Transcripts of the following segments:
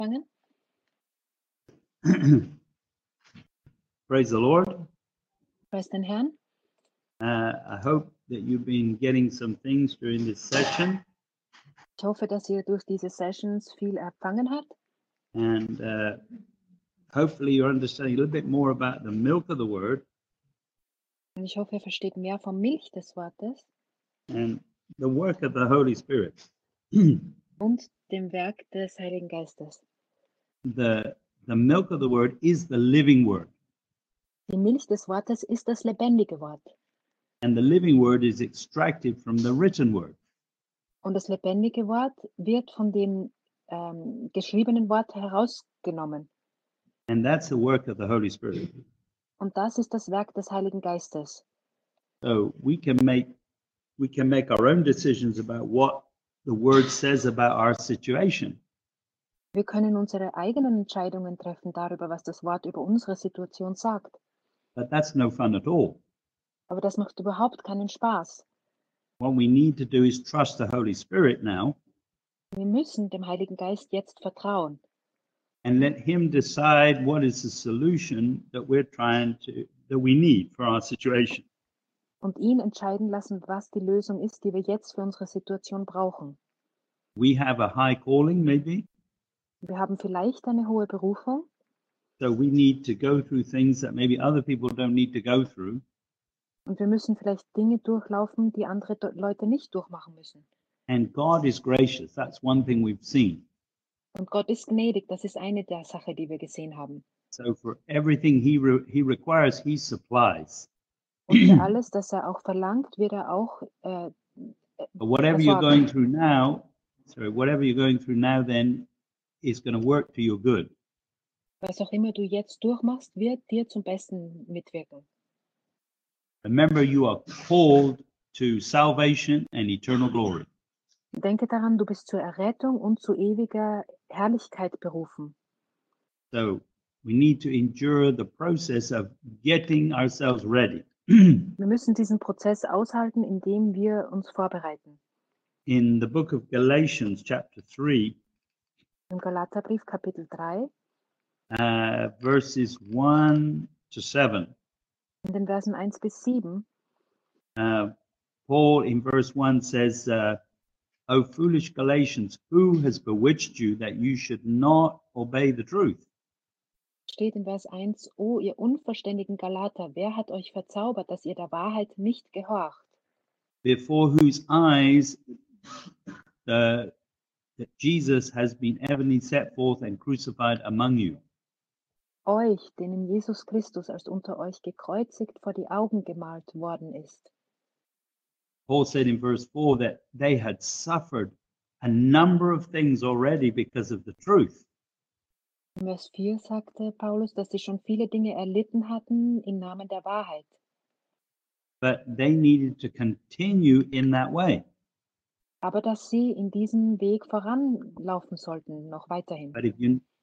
anfangen? Praise the Lord. Preis den Herrn. I hope that you've been getting some things during this session, Ich hoffe, dass ihr durch diese Sessions viel empfangen habt and hopefully you're understanding a little bit more about the milk of the Word und ich hoffe, ihr versteht mehr vom Milch des Wortes and the work of the Holy Spirit. und dem Werk des Heiligen Geistes. The milk of the Word is the living Word, Die Milch des Wortes ist das lebendige Wort and the living Word is extracted from the written Word. und das lebendige Wort wird von dem geschriebenen Wort herausgenommen. And that's the work of the Holy Spirit. Und das ist das Werk des Heiligen Geistes. So we can make our own decisions about what the Word says about our situation. Wir können unsere eigenen Entscheidungen treffen darüber, was das Wort über unsere Situation sagt. But that's no fun at all. Aber das macht überhaupt keinen Spaß. What we need to do is trust the Holy Spirit now Wir müssen dem Heiligen Geist jetzt vertrauen and let Him decide what is the solution that we need for our situation. und ihn entscheiden lassen, was die Lösung ist, die wir jetzt für unsere Situation brauchen. We have a high calling, maybe, Wir haben vielleicht eine hohe Berufung, so we need to go through things that maybe other people don't need to go through. und wir müssen vielleicht Dinge durchlaufen, die andere Leute nicht durchmachen müssen. And God is gracious. That's one thing we've seen. Und Gott ist gnädig, das ist eine der Sachen, die wir gesehen haben. So for everything He requires, He supplies. Und für alles, das er auch verlangt, wird er auch But whatever you're versorgen. whatever you're going through now, then is going to work to your good. Was auch immer du jetzt durchmachst, wird dir zum Besten mitwirken. Remember, you are called to salvation and eternal glory. Denke daran, du bist zur Errettung und zu ewiger Herrlichkeit berufen. So we need to endure the process of getting ourselves ready. Wir müssen diesen Prozess aushalten, indem wir uns vorbereiten. In the book of Galatians, chapter 3, Im Galaterbrief Kapitel 3, verses 1 to 7, in den Versen 1 bis 7, Paul in verse 1 says, O foolish Galatians, who has bewitched you that you should not obey the truth? steht in Vers 1, O ihr unverständigen Galater, wer hat euch verzaubert, dass ihr der Wahrheit nicht gehorcht? Before whose eyes that Jesus has been evidently set forth and crucified among you. Euch, denen Jesus Christus als unter euch gekreuzigt vor die Augen gemalt worden ist. Paul said in verse 4 that they had suffered a number of things already because of the truth. In Vers 4 sagte Paulus, dass sie schon viele Dinge erlitten hatten im Namen der Wahrheit. But they needed to continue in that way. Aber dass sie in diesem Weg voranlaufen sollten, noch weiterhin. But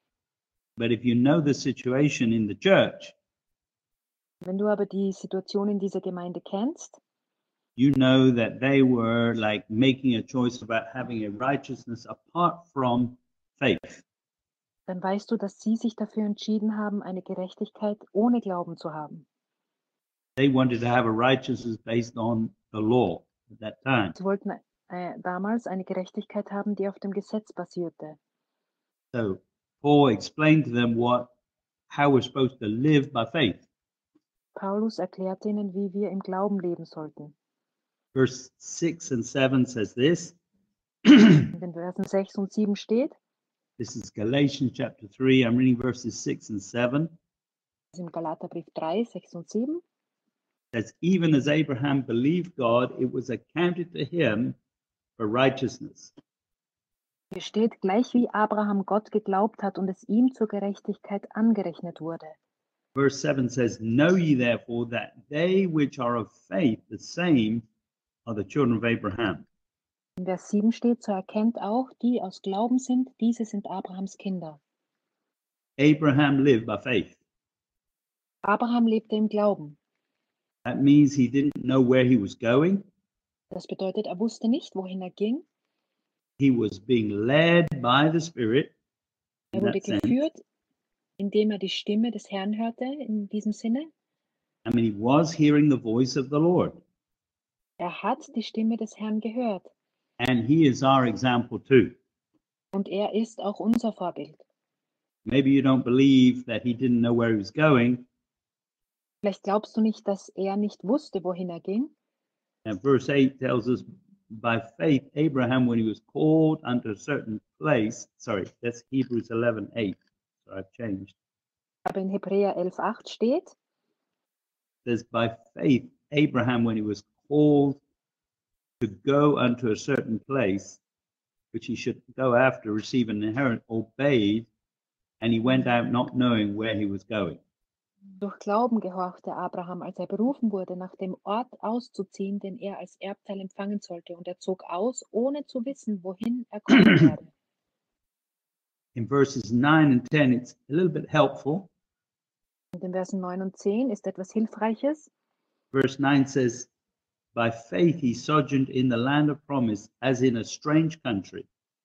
if you know the situation in the church, Wenn du aber die Situation in dieser Gemeinde kennst, you know that they were like making a choice about having a righteousness apart from faith. dann weißt du, dass sie sich dafür entschieden haben, eine Gerechtigkeit ohne Glauben zu haben. They wanted to have a righteousness based on the law at that time. Sie wollten damals eine Gerechtigkeit haben, die auf dem Gesetz basierte. So Paul explained to them how we're supposed to live by faith. Paulus erklärte ihnen, wie wir im Glauben leben sollten. Verse 6 and 7 says this. In den Versen 6 und 7 steht, This is Galatians chapter 3. I'm reading verses 6 and 7. das ist im Galaterbrief 3, 6 und 7. It says, even as Abraham believed God, it was accounted to him for righteousness. Hier steht, gleich wie Abraham Gott geglaubt hat und es ihm zur Gerechtigkeit angerechnet wurde. Verse 7 says, know ye therefore that they which are of faith, the same are the children of Abraham. In Vers 7 steht, so erkennt auch, die aus Glauben sind, diese sind Abrahams Kinder. Abraham lived by faith. Abraham lebte im Glauben. That means he didn't know where he was going. Das bedeutet, er wusste nicht, wohin er ging. He was being led by the Spirit. Er in wurde that sense. geführt, indem er die Stimme des Herrn hörte, in diesem Sinne. I mean, he was hearing the voice of the Lord, Er hat die Stimme des Herrn gehört and he is our example too. und er ist auch unser Vorbild. Maybe you don't believe that he didn't know where he was going. Vielleicht glaubst du nicht, dass er nicht wusste, wohin er ging. And verse 8 tells us, by faith, Abraham, when he was called unto a certain place, sorry, that's Hebrews 11:8. So I've changed. Aber in Hebräer 11,8 steht, Says, by faith, Abraham, when he was called to go unto a certain place, which he should go after, receive an inheritance, obeyed, and he went out not knowing where he was going. durch Glauben gehorchte Abraham, als er berufen wurde, nach dem Ort auszuziehen, den er als Erbteil empfangen sollte. Und er zog aus, ohne zu wissen, wohin er kommen werde. In verses 9 and 10, it's a little bit helpful. Und in Versen 9 und 10 ist etwas Hilfreiches. Verse 9 says, by faith he sojourned in the land of promise, as in a strange country.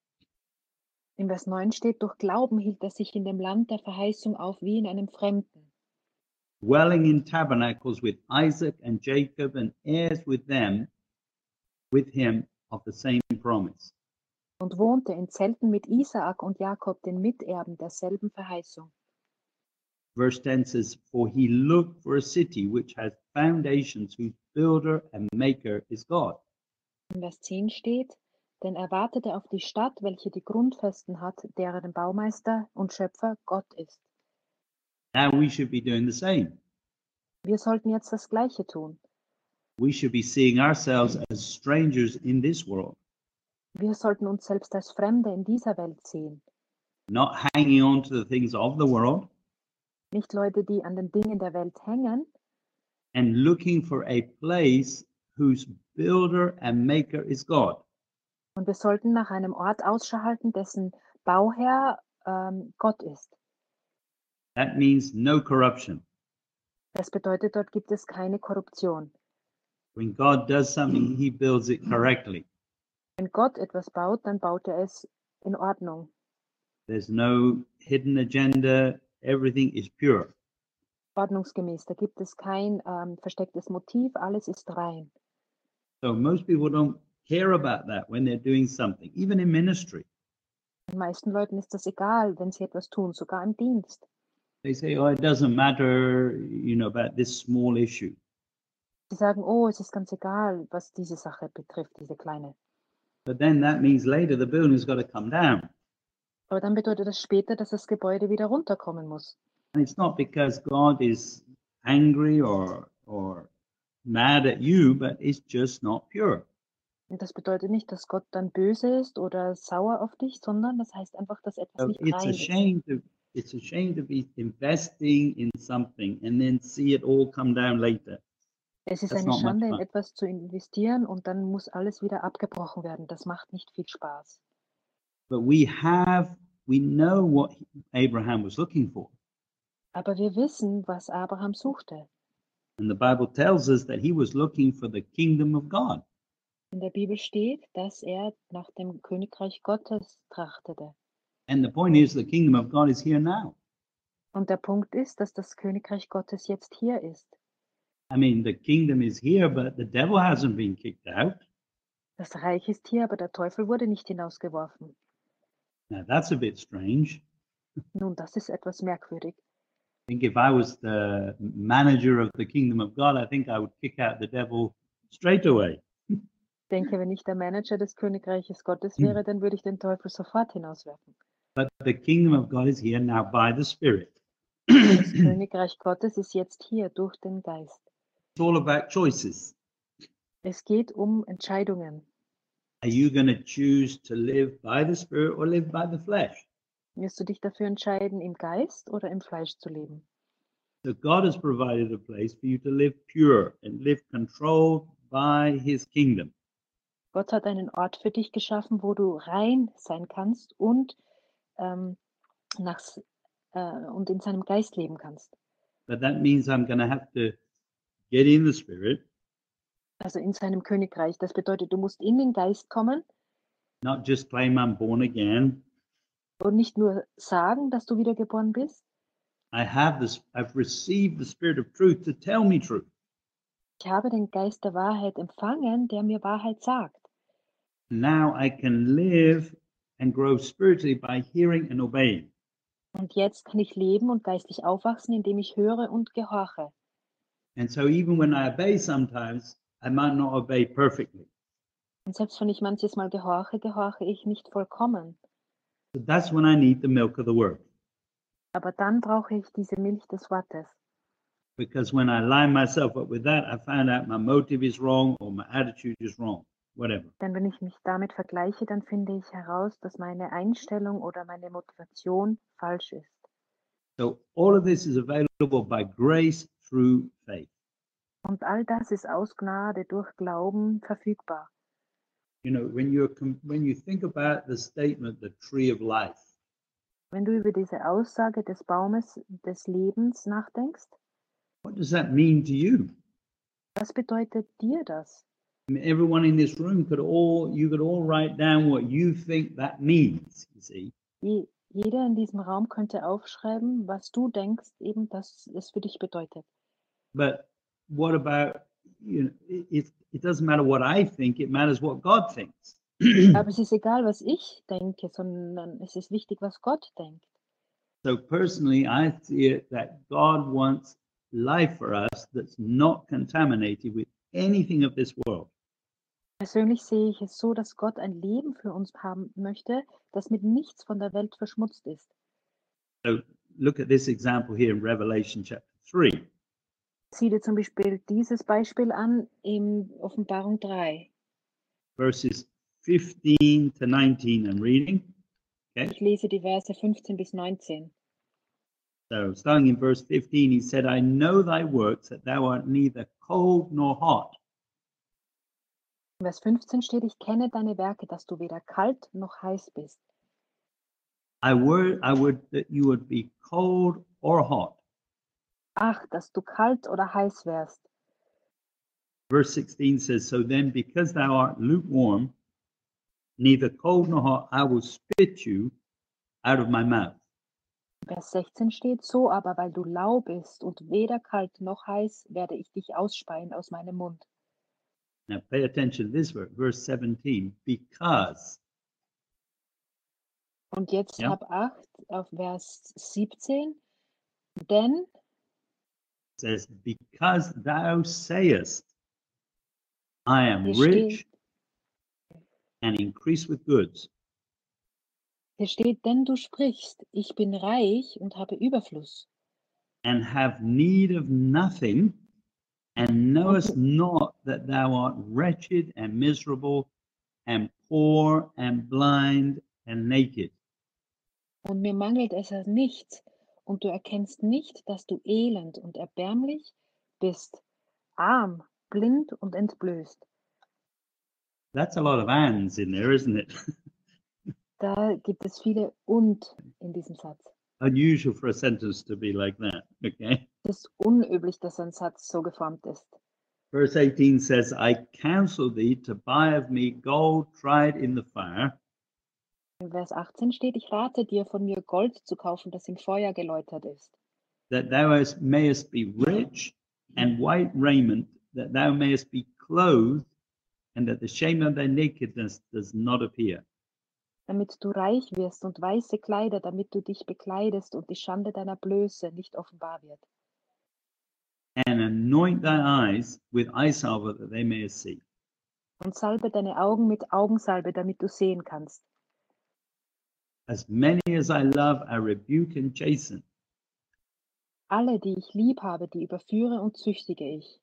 In Vers 9 steht, durch Glauben hielt er sich in dem Land der Verheißung auf, wie in einem Fremden. Dwelling in tabernacles with Isaac and Jacob, and heirs with them, with him of the same promise. Und wohnte in Zelten mit Isaak und Jakob, den Miterben derselben Verheißung. Verse 10 says, for he looked for a city which has foundations, whose builder and maker is God. In Vers 10 steht, denn er wartete auf die Stadt, welche die Grundfesten hat, deren Baumeister und Schöpfer Gott ist. Now we should be doing the same. Wir sollten jetzt das Gleiche tun. We should be seeing ourselves as strangers in this world, Wir sollten uns selbst als Fremde in dieser Welt sehen. not hanging on to the things of the world, Nicht Leute, die an den Dingen der Welt hängen, and looking for a place whose builder and maker is God. und wir sollten nach einem Ort Ausschau halten, dessen Bauherr Gott ist. That means no corruption. Das bedeutet, dort gibt es keine Korruption. When God does something, he builds it correctly. Wenn Gott etwas baut, dann baut er es in Ordnung. There's no hidden agenda. Everything is pure. Ordnungsgemäß. Da gibt es kein verstecktes Motiv, alles ist rein. So most people don't care about that when they're doing something, even in ministry. Den meisten Leuten ist das egal, wenn sie etwas tun, sogar im Dienst. They say, oh, it doesn't matter, about this small issue. Sie sagen, oh, es ist ganz egal, was diese Sache betrifft, diese kleine. But then that means later the building's got to come down. Aber dann bedeutet das später, dass das Gebäude wieder runterkommen muss. And it's not because God is angry or mad at you, but it's just not pure. Und das bedeutet nicht, dass Gott dann böse ist oder sauer auf dich, sondern das heißt einfach, dass etwas So nicht it's rein a ist. shame to be investing in something and then see it all come down later. Es ist That's eine not much Schande, in fun. etwas zu investieren und dann muss alles wieder abgebrochen werden. Das macht nicht viel Spaß. But we know what Abraham was looking for. Aber wir wissen, was Abraham suchte. And the Bible tells us that he was looking for the kingdom of God. In der Bibel steht, dass er nach dem Königreich Gottes trachtete. And the point is, the kingdom of God is here now. Und der Punkt ist, dass das Königreich Gottes jetzt hier ist. I mean, the kingdom is here, but the devil hasn't been kicked out. Das Reich ist hier, aber der Teufel wurde nicht hinausgeworfen. Now, that's a bit strange. Nun, das ist etwas merkwürdig. I think if I was the manager of the kingdom of God, I think I would kick out the devil straight away. Ich denke, wenn ich der Manager des Königreiches Gottes wäre, dann würde ich den Teufel sofort hinauswerfen. But the kingdom of God is here now by the Spirit. Das Königreich Gottes ist jetzt hier durch den Geist. It's all about choices. Es geht um Entscheidungen. Are you going to choose to live by the Spirit or live by the flesh? Wirst du dich dafür entscheiden, im Geist oder im Fleisch zu leben? So God has provided a place for you to live pure and live controlled by his kingdom. Gott hat einen Ort für dich geschaffen, wo du rein sein kannst und, und in seinem Geist leben kannst. But that means I'm going to have to get in the Spirit, Also in seinem Königreich. Das bedeutet, du musst in den Geist kommen not just claim I'm born again, Und nicht nur sagen, dass du wiedergeboren bist. I've received the Spirit of truth to tell me truth. Ich habe den Geist der Wahrheit empfangen, der mir Wahrheit sagt. Now I can live and grow spiritually by hearing and obeying. Und jetzt kann ich leben und geistlich aufwachsen, indem ich höre und gehorche. And so even when I obey sometimes, I might not obey perfectly. Und selbst wenn ich manches Mal gehorche, gehorche ich nicht vollkommen. So that's when I need the milk of the word. Aber dann brauche ich diese Milch des Wortes. Because when I line myself up with that, I find out my motive is wrong or my attitude is wrong, whatever. Denn wenn ich mich damit vergleiche, dann finde ich heraus, dass meine Einstellung oder meine Motivation falsch ist. So all of this is available by grace through faith. Und all das ist aus Gnade durch Glauben verfügbar. You know, when you think about the statement, the tree of life, Wenn du über diese Aussage des Baumes des Lebens nachdenkst, what does that mean to you? was bedeutet dir das? I mean, everyone in this room you could all write down what you think that means, you see. Jeder in diesem Raum könnte aufschreiben, was du denkst, eben, dass es für dich bedeutet. But what about, you know, it doesn't matter what I think, it matters what God thinks. Aber es ist egal, was ich denke, sondern es ist wichtig, was Gott denkt. So personally, I see it that God wants life for us that's not contaminated with anything of this world. Persönlich sehe ich es so, dass Gott ein Leben für uns haben möchte, das mit nichts von der Welt verschmutzt ist. So look at this example here in Revelation chapter 3. Sieh dir zum Beispiel dieses Beispiel an in Offenbarung 3. Verses 15 to 19 I'm reading. Okay. Ich lese die Verse 15 bis 19. So starting in verse 15, he said, I know thy works, that thou art neither cold nor hot. In Vers 15 steht, ich kenne deine Werke, dass du weder kalt noch heiß bist. I would that you would be cold or hot. Ach, dass du kalt oder heiß wärst. Verse 16 says, so then because thou art lukewarm, neither cold nor hot, I will spit you out of my mouth. Vers 16 steht, so aber, weil du lau bist und weder kalt noch heiß, werde ich dich ausspeien aus meinem Mund. Now pay attention to this verse 17, because. Und jetzt Ja. hab Acht auf Vers 17, denn Says, because thou sayest, I am hier rich steht, and increase with goods. hier steht, denn du sprichst, ich bin reich und habe Überfluss. And have need of nothing, and knowest not that thou art wretched and miserable, and poor and blind and naked. Und mir mangelt es an nichts, und du erkennst nicht, dass du elend und erbärmlich bist, arm, blind und entblößt. That's a lot of ands in there, isn't it? Da gibt es viele und in diesem Satz. Unusual for a sentence to be like that, okay? Es ist unüblich, dass ein Satz so geformt ist. Verse 18 says, I counsel thee to buy of me gold tried in the fire. In Vers 18 steht, ich rate dir, von mir Gold zu kaufen, das im Feuer geläutert ist, That thou mayest be rich, and white raiment, that thou mayest be clothed, and that the shame of thy nakedness does not appear. damit du reich wirst und weiße Kleider, damit du dich bekleidest und die Schande deiner Blöße nicht offenbar wird. And anoint thy eyes with eye salve, that they mayest see. Und salbe deine Augen mit Augensalbe, damit du sehen kannst. As many as I love, I rebuke and chasten. Alle, die ich lieb habe, die überführe und züchtige ich.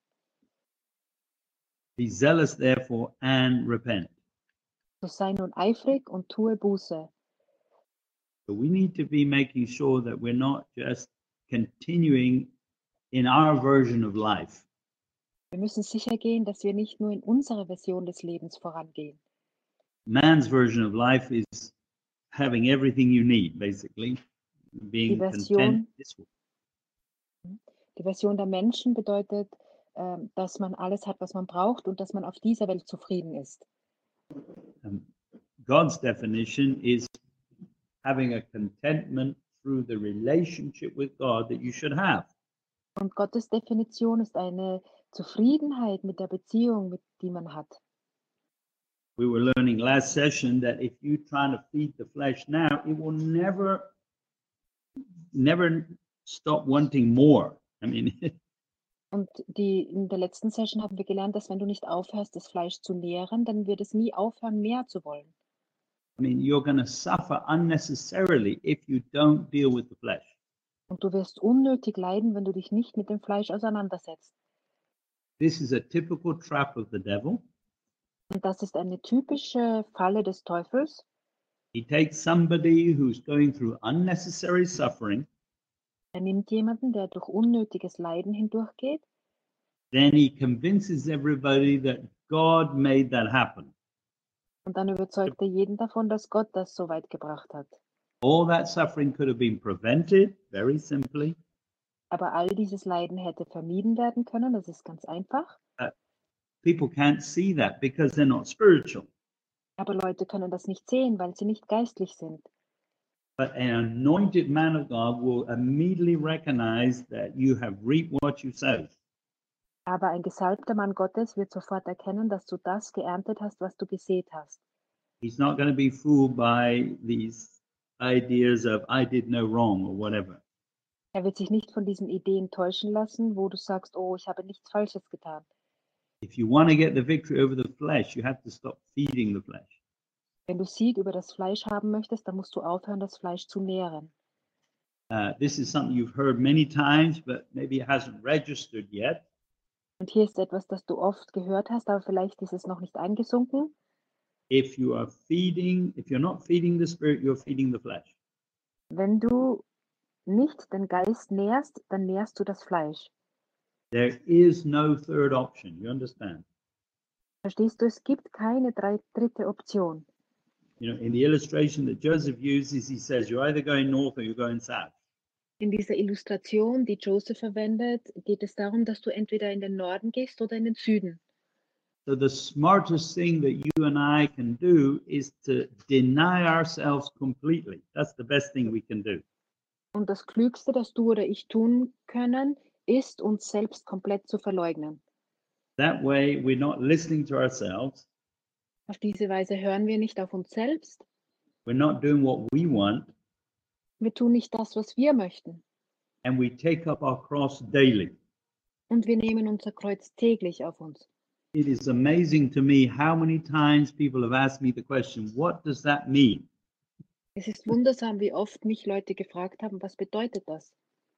Be zealous therefore and repent. So sei nun eifrig und tue Buße. But we need to be making sure that we're not just continuing in our version of life. Wir müssen sicher gehen, dass wir nicht nur in unserer Version des Lebens vorangehen. Man's version of life is having everything you need, basically, being Version- content this way. Die Version der Menschen bedeutet, dass man alles hat, was man braucht und dass man auf dieser Welt zufrieden ist. God's definition is having a contentment through the relationship with God that you should have. Und Gottes Definition ist eine Zufriedenheit mit der Beziehung, die man hat. We were learning last session that if you try to feed the flesh now, it will never stop wanting more. I mean, Und in der letzten Session haben wir gelernt, dass wenn du nicht aufhörst, das Fleisch zu nähren, dann wird es nie aufhören, mehr zu wollen. you're going to suffer unnecessarily if you don't deal with the flesh. Und du wirst unnötig leiden, wenn du dich nicht mit dem Fleisch auseinandersetzt. This is a typical trap of the devil. Und das ist eine typische Falle des Teufels. He takes somebody who's going through unnecessary suffering, Er nimmt jemanden, der durch unnötiges Leiden hindurchgeht, then he convinces everybody that God made that happen. und dann überzeugt er jeden davon, dass Gott das so weit gebracht hat. All that suffering could have been prevented, very simply. Aber all dieses Leiden hätte vermieden werden können, das ist ganz einfach. People can't see that because they're not spiritual. Aber Leute können das nicht sehen, weil sie nicht geistlich sind. But an anointed man of God will immediately recognize that you have reaped what you sowed. Aber ein gesalbter Mann Gottes wird sofort erkennen, dass du das geerntet hast, was du gesät hast. He's not going to be fooled by these ideas of I did no wrong or whatever. Er wird sich nicht von diesen Ideen täuschen lassen, wo du sagst, oh, ich habe nichts Falsches getan. If you want to get the victory over the flesh, you have to stop feeding the flesh. Wenn du Sieg über das Fleisch haben möchtest, dann musst du aufhören, das Fleisch zu nähren. This is something you've heard many times, but maybe it hasn't registered yet. Und hier ist etwas, das du oft gehört hast, aber vielleicht ist es noch nicht eingesunken. If you're not feeding the spirit, you're feeding the flesh. Wenn du nicht den Geist nährst, dann nährst du das Fleisch. There is no third option. You understand? Verstehst du, es gibt keine dritte Option. In the illustration that Joseph uses, he says you're either going north or you're going south. In dieser Illustration, die Joseph verwendet, geht es darum, dass du entweder in den Norden gehst oder in den Süden. So the smartest thing that you and I can do is to deny ourselves completely. That's the best thing we can do. Und das Klügste, das du oder ich tun können, ist, uns selbst komplett zu verleugnen. That way we're not listening to ourselves. Auf diese Weise hören wir nicht auf uns selbst. We're not doing what we want. Wir tun nicht das, was wir möchten. And we take up our cross daily. Und wir nehmen unser Kreuz täglich auf uns. It is amazing to me how many times people have asked me the question, what does that mean? Es ist wundersam, wie oft mich Leute gefragt haben, was bedeutet das?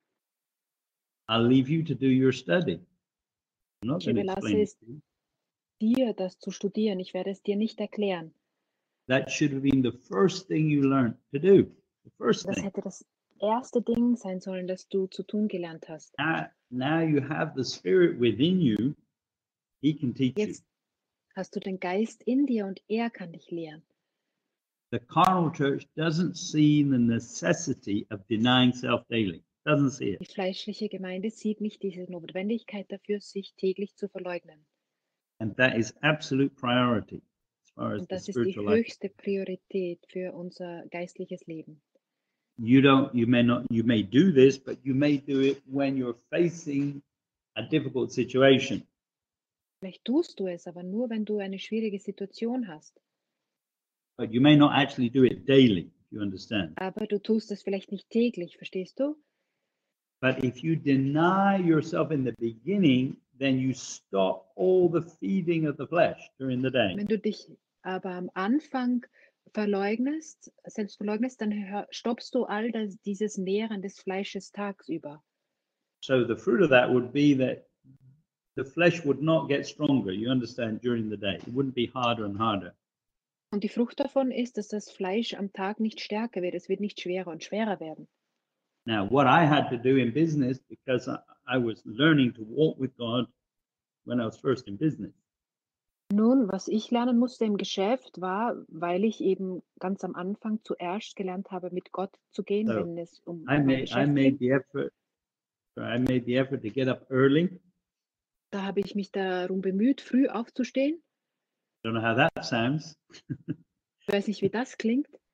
I'll leave you to do your study. I'm not Ich going to überlasse explain it es to you. dir, das zu studieren. Ich werde es dir nicht erklären. That should have been the first thing you learned to do. The first Das thing. hätte das erste Ding sein sollen, das du zu tun gelernt hast. Now you have the Spirit within you. He can teach you. Jetzt hast du den Geist in dir und er kann dich lehren. The carnal church doesn't see the necessity of denying self daily. Doesn't see it. Die fleischliche Gemeinde sieht nicht diese Notwendigkeit dafür, sich täglich zu verleugnen. And that is absolute priority as far as Und the das ist die spiritual life. höchste Priorität für unser geistliches Leben. You may do this, but you may do it when you're facing a difficult situation. Vielleicht tust du es, aber nur, wenn du eine schwierige Situation hast. But you may not actually do it daily, if you understand. Aber du tust es vielleicht nicht täglich, verstehst du? But if you deny yourself in the beginning, then you stop all the feeding of the flesh during the day. Wenn du dich aber am Anfang selbst verleugnest, dann stoppst du all dieses Nähren des Fleisches tagsüber. So the fruit of that would be that the flesh would not get stronger, you understand, during the day. It wouldn't be harder and harder. Und die Frucht davon ist, dass das Fleisch am Tag nicht stärker wird. Es wird nicht schwerer und schwerer werden. Now, what I had to do in business, because I was learning to walk with God when I was first in business. Nun, was ich lernen musste im Geschäft war, weil ich eben ganz am Anfang zuerst gelernt habe, mit Gott zu gehen, So, wenn es um I mein Geschäft made ging. the effort to get up early. Da habe ich mich darum bemüht, früh aufzustehen. Don't know how that sounds. Ich weiß nicht, wie das klingt.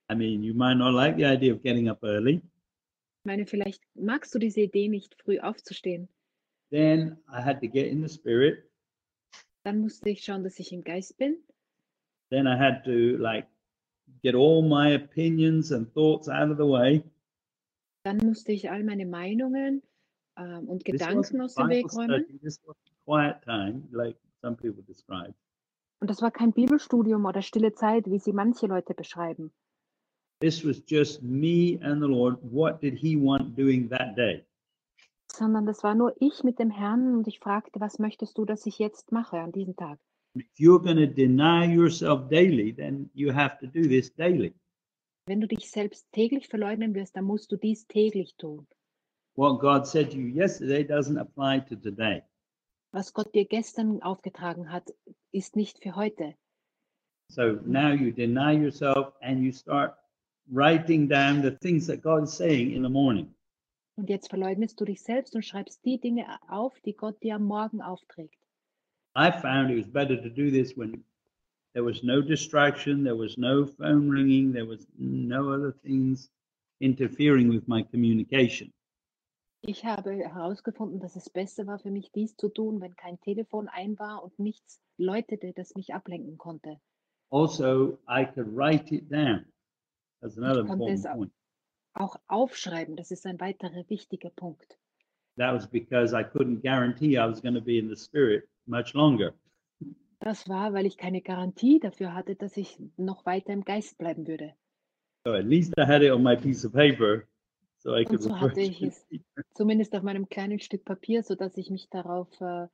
I mean, you might not like the idea of getting up early. Ich meine, vielleicht magst du diese Idee nicht, früh aufzustehen. Then I had to get in the spirit. Dann musste ich schauen, dass ich im Geist bin. Then I had to get all my opinions and thoughts out of the way. Dann musste ich all meine Meinungen und This Gedanken wasn't aus dem Bible Weg räumen. study. This wasn't quiet time, like some people describe. Und das war kein Bibelstudium oder stille Zeit, wie sie manche Leute beschreiben, This was just me and the Lord. What did He want doing that day? sondern das war nur ich mit dem Herrn und ich fragte, was möchtest du, dass ich jetzt mache an diesem Tag? If you're going to deny yourself daily, then you have to do this daily. Wenn du dich selbst täglich verleugnen wirst, dann musst du dies täglich tun. What God said to you yesterday doesn't apply to today. Was Gott dir gestern aufgetragen hat, ist nicht für heute. So now you deny yourself and you start writing down the things that God is saying in the morning. Und jetzt verleugnest du dich selbst und schreibst die Dinge auf, die Gott dir am Morgen aufträgt. I found it was better to do this when there was no distraction, there was no phone ringing, there was no other things interfering with my communication. Ich habe herausgefunden, dass es besser war für mich, dies zu tun, wenn kein Telefon ein war und nichts läutete, das mich ablenken konnte. Also, I could write it down. That's another Ich konnte es important point. auch aufschreiben. Das ist ein weiterer wichtiger Punkt. That was because I couldn't guarantee I was going to be in the spirit much longer. Das war, weil ich keine Garantie dafür hatte, dass ich noch weiter im Geist bleiben würde. So at least I had it on my piece of paper so I Und could so refer hatte ich to es it zumindest auf meinem kleinen Stück Papier, sodass ich mich darauf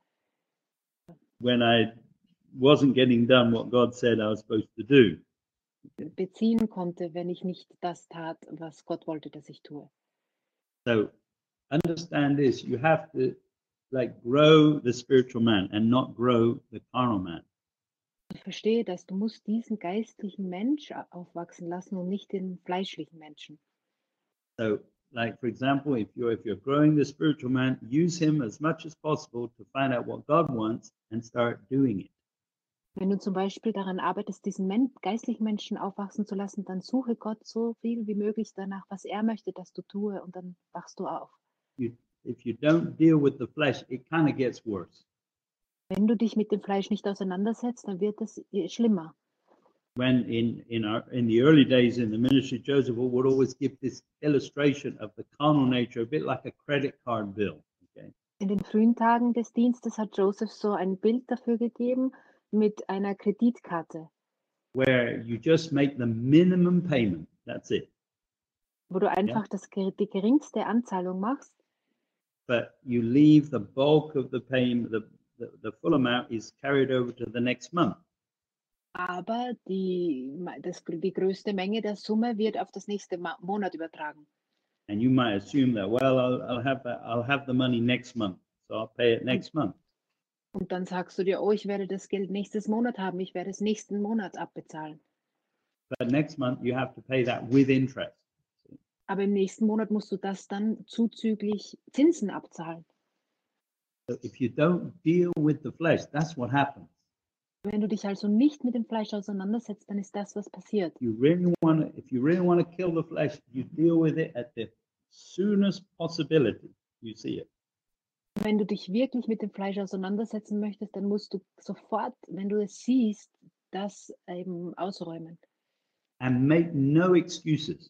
when I wasn't getting done what God said I was supposed to do. beziehen konnte, wenn ich nicht das tat, was Gott wollte, dass ich tue. So understand this, you have to grow the spiritual man and not grow the carnal man. Ich verstehe das. Du musst diesen geistlichen Mensch aufwachsen lassen und nicht den fleischlichen Menschen. So for example, if you're growing the spiritual man, use him as much as possible to find out what God wants and start doing it. Wenn du zum Beispiel daran arbeitest, diesen geistlichen Menschen aufwachsen zu lassen, dann suche Gott so viel wie möglich danach, was er möchte, dass du tue, und dann wachst du auf. If you don't deal with the flesh, it kind of gets worse. Wenn du dich mit dem Fleisch nicht auseinandersetzt, dann wird es schlimmer. When in the early days in the ministry, Joseph would always give this illustration of the carnal nature, a bit like a credit card bill. Okay, In den frühen Tagen des Dienstes hat Joseph so ein Bild dafür gegeben mit einer Kreditkarte, where you just make the minimum payment. That's it. wo du einfach die geringste Anzahlung machst, But you leave the bulk of the payment, the full amount is carried over to the next month. aber die größte Menge der Summe wird auf das nächste Monat übertragen. And you might assume that, well, I'll have the money next month, so I'll pay it next month. Und dann sagst du dir, oh, ich werde das Geld nächstes Monat haben, ich werde es nächsten Monat abbezahlen. But next month you have to pay that with interest. Aber im nächsten Monat musst du das dann zuzüglich Zinsen abzahlen. So if you don't deal with the flesh, that's what happens. Wenn du dich also nicht mit dem Fleisch auseinandersetzt, dann ist das, was passiert. If you really want to kill the flesh, you deal with it at the soonest possibility you see it. Wenn du dich wirklich mit dem Fleisch auseinandersetzen möchtest, dann musst du sofort, wenn du es siehst, das eben ausräumen. And make no excuses.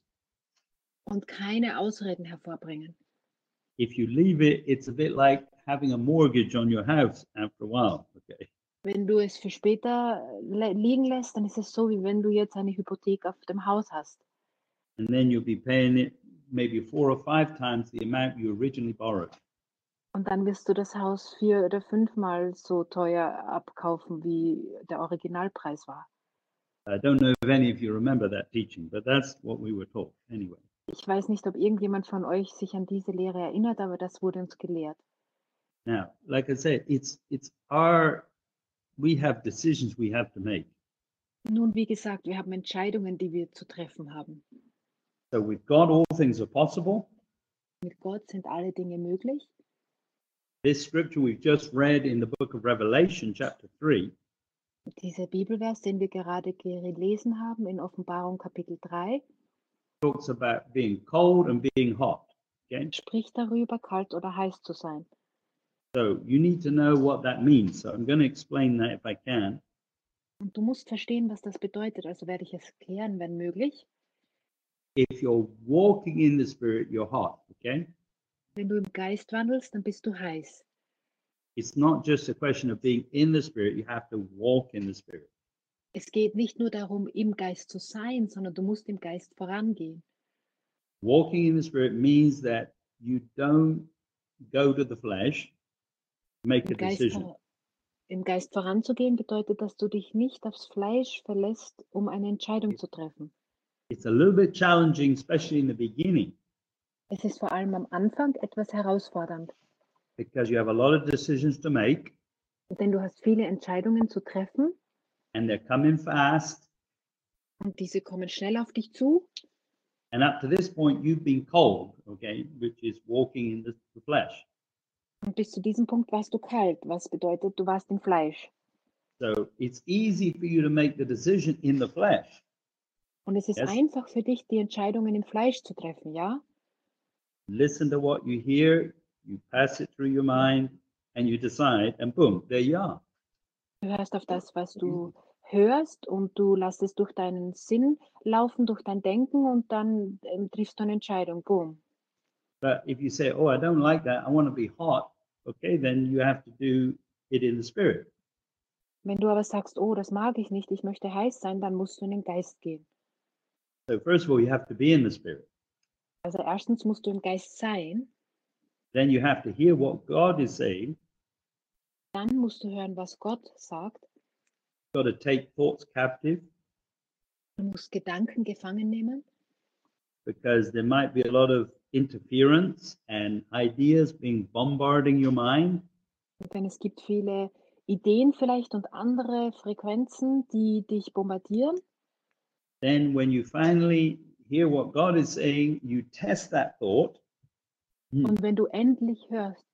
Und keine Ausreden hervorbringen. If you leave it, it's a bit like having a mortgage on your house after a while. Okay. Wenn du es für später liegen lässt, dann ist es so, wie wenn du jetzt eine Hypothek auf dem Haus hast. And then you'll be paying it maybe 4 or 5 times the amount you originally borrowed. Und dann wirst du das Haus 4 oder 5 Mal so teuer abkaufen, wie der Originalpreis war. I don't know if any of you remember that teaching, but that's what we were taught anyway. Ich weiß nicht, ob irgendjemand von euch sich an diese Lehre erinnert, aber das wurde uns gelehrt. Now, like I said, we have decisions we have to make. Nun, wie gesagt, wir haben Entscheidungen, die wir zu treffen haben. So with God, all things are possible. Mit Gott sind alle Dinge möglich. This scripture we've just read in the book of Revelation, chapter 3, Dieser Bibelvers, den wir gerade gelesen haben in Offenbarung Kapitel 3, talks about being cold and being hot. Okay, spricht darüber, kalt oder heiß zu sein. so you need to know what that means. So I'm going to explain that if I can. Und du musst verstehen, was das bedeutet. Also werde ich es klären, wenn möglich. If you're walking in the Spirit, you're hot. Okay, Wenn du im Geist wandelst, dann bist du heiß. it's not just a question of being in the Spirit, you have to walk in the Spirit. Es geht nicht nur darum, im Geist zu sein, sondern du musst im Geist vorangehen. Walking in the Spirit means that you don't go to the flesh, make a Im Geist, decision. Im Geist voranzugehen bedeutet, dass du dich nicht aufs Fleisch verlässt, um eine Entscheidung zu treffen. It's a little bit challenging, especially in the beginning, Es ist vor allem am Anfang etwas herausfordernd, because you have a lot of decisions to make denn du hast viele Entscheidungen zu treffen and they're coming fast. und diese kommen schnell auf dich zu. And up to this point, you've been cold, okay, which is walking in the flesh. Und bis zu diesem Punkt warst du kalt, was bedeutet, du warst im Fleisch. So it's easy for you to make the decision in the flesh. Und es ist Yes. einfach für dich, die Entscheidungen im Fleisch zu treffen, ja? Listen to what you hear, you pass it through your mind, and you decide, and boom, there you are. Du hörst auf das, was du hörst und du lässt es durch deinen Sinn laufen, durch dein Denken und dann triffst du eine Entscheidung. Boom. But if you say, oh, I don't like that, I want to be hot, okay, then you have to do it in the spirit. Wenn du aber sagst, oh, das mag ich nicht, ich möchte heiß sein, dann musst du in den Geist gehen. So first of all, you have to be in the spirit. Also erstens musst du im Geist sein, Then you have to hear what God is saying. dann musst du hören, was Gott sagt. You've got to take thoughts captive, Du musst Gedanken gefangen nehmen, because there might be a lot of interference and ideas being bombarding your mind. denn es gibt viele Ideen vielleicht und andere Frequenzen, die dich bombardieren. Then when you finally hear what God is saying, you test that thought. Und wenn du endlich hörst,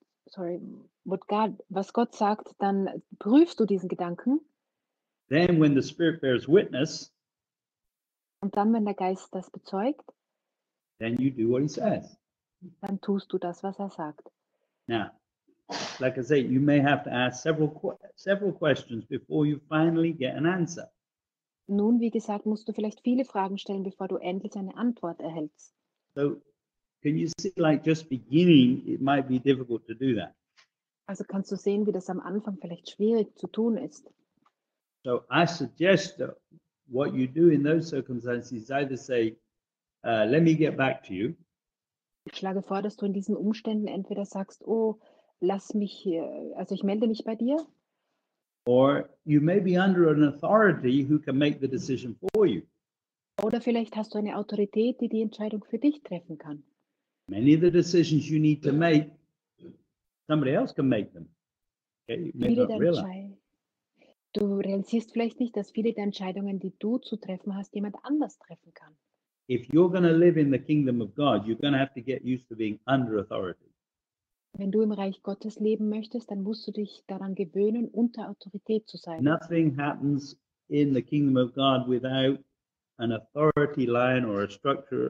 was Gott sagt, dann prüfst du diesen Gedanken. Then when the Spirit bears witness, Und dann, wenn der Geist das bezeugt, then you do what he says. dann tust du das, was er sagt. Now, like I say, you may have to ask several questions before you finally get an answer. Nun, wie gesagt, musst du vielleicht viele Fragen stellen, bevor du endlich eine Antwort erhältst. So can you see, like just beginning, it might be difficult to do that. Also kannst du sehen, wie das am Anfang vielleicht schwierig zu tun ist. So I suggest that what you do in those circumstances is either say, let me get back to you, Ich schlage vor, dass du in diesen Umständen entweder sagst, oh, lass mich hier, also ich melde mich bei dir, or you may be under an authority who can make the decision for you. oder vielleicht hast du eine Autorität, die die Entscheidung für dich treffen kann. Many of the decisions you need to make, somebody else can make them. Okay, you may Viele not der realize. Du realisierst vielleicht nicht, dass viele der Entscheidungen, die du zu treffen hast, jemand anders treffen kann. If you're going to live in the kingdom of God, you're going to have to get used to being under authority. Wenn du im Reich Gottes leben möchtest, dann musst du dich daran gewöhnen, unter Autorität zu sein. Nothing happens in the kingdom of God without an authority line or a structure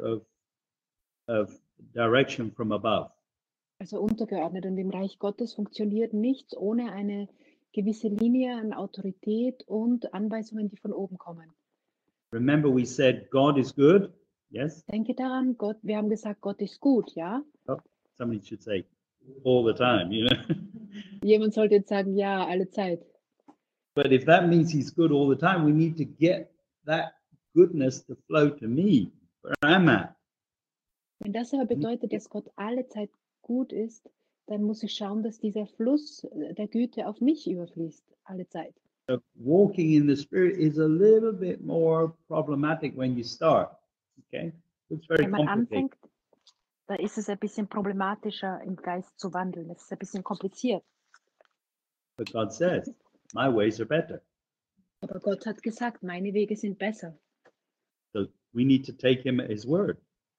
of direction from above. Also untergeordnet. Und im Reich Gottes funktioniert nichts ohne eine gewisse Linie an Autorität und Anweisungen, die von oben kommen. Remember, we said God is good. Yes. Denke daran, wir haben gesagt, Gott ist gut, ja? Oh, somebody should say all the time, you know. Jemand sollte jetzt sagen, ja, alle Zeit. But if that means he's good all the time, we need to get that goodness to flow to me, where I'm at. Wenn das aber bedeutet, dass Gott alle Zeit gut ist, dann muss ich schauen, dass dieser Fluss der Güte auf mich überfließt, alle Zeit. So walking in the Spirit is a little bit more problematic when you start. Okay, it's very Wenn man complicated. anfängt, da ist es ein bisschen problematischer, im Geist zu wandeln. Es ist ein bisschen kompliziert. But God says, my ways are better. Aber Gott hat gesagt, meine Wege sind besser. So we need to take him at his word.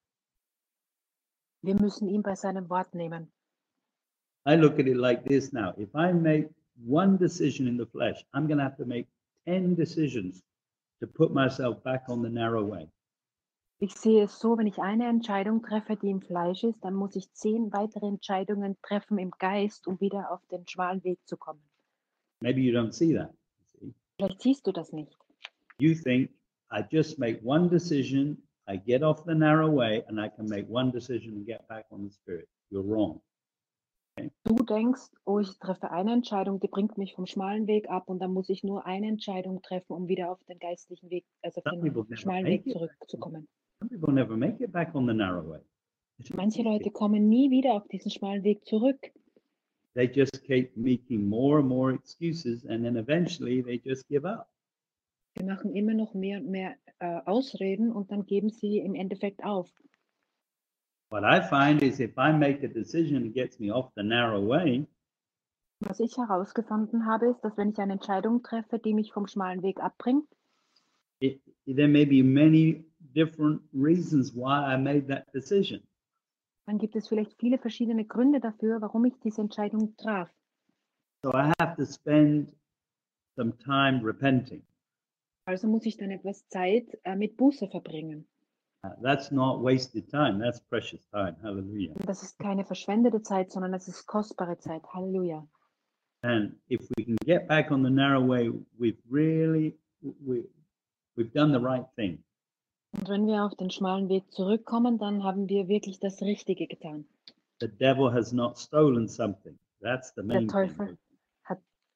Wir müssen ihn bei seinem Wort nehmen. I look at it like this now. If I make one decision in the flesh, I'm going to have to make 10 decisions to put myself back on the narrow way. Ich sehe es so, wenn ich eine Entscheidung treffe, die im Fleisch ist, dann muss ich 10 weitere Entscheidungen treffen im Geist, um wieder auf den schmalen Weg zu kommen. Maybe you don't see that. See? Vielleicht siehst du das nicht. You think, I just make one decision, I get off the narrow way, and I can make one decision and get back on the spirit. You're wrong. Du denkst, oh, ich treffe eine Entscheidung, die bringt mich vom schmalen Weg ab und dann muss ich nur eine Entscheidung treffen, um wieder auf den geistlichen Weg, also auf Some people den never schmalen make Weg it. zurückzukommen. Some people never make it back on the narrow way. Manche Leute kommen nie wieder auf diesen schmalen Weg zurück. They just keep making more and more excuses, and then eventually they just give up. Wir machen immer noch mehr und mehr Ausreden und dann geben sie im Endeffekt auf. What I find is if I make a decision that gets me off the narrow way, Was ich herausgefunden habe, ist, dass wenn ich eine Entscheidung treffe, die mich vom schmalen Weg abbringt, there may be many different reasons why I made that decision. dann gibt es vielleicht viele verschiedene Gründe dafür, warum ich diese Entscheidung traf. So I have to spend some time repenting. Also muss ich dann etwas Zeit mit Buße verbringen. That's not wasted time, that's precious time. Hallelujah. Und das ist keine verschwendete Zeit, sondern das ist kostbare Zeit. Halleluja. And if we can get back on the narrow way, we've done the right thing. Und wenn wir auf den schmalen Weg zurückkommen, dann haben wir wirklich das Richtige getan. The devil has not stolen something. That's the Der main Teufel thing. hat,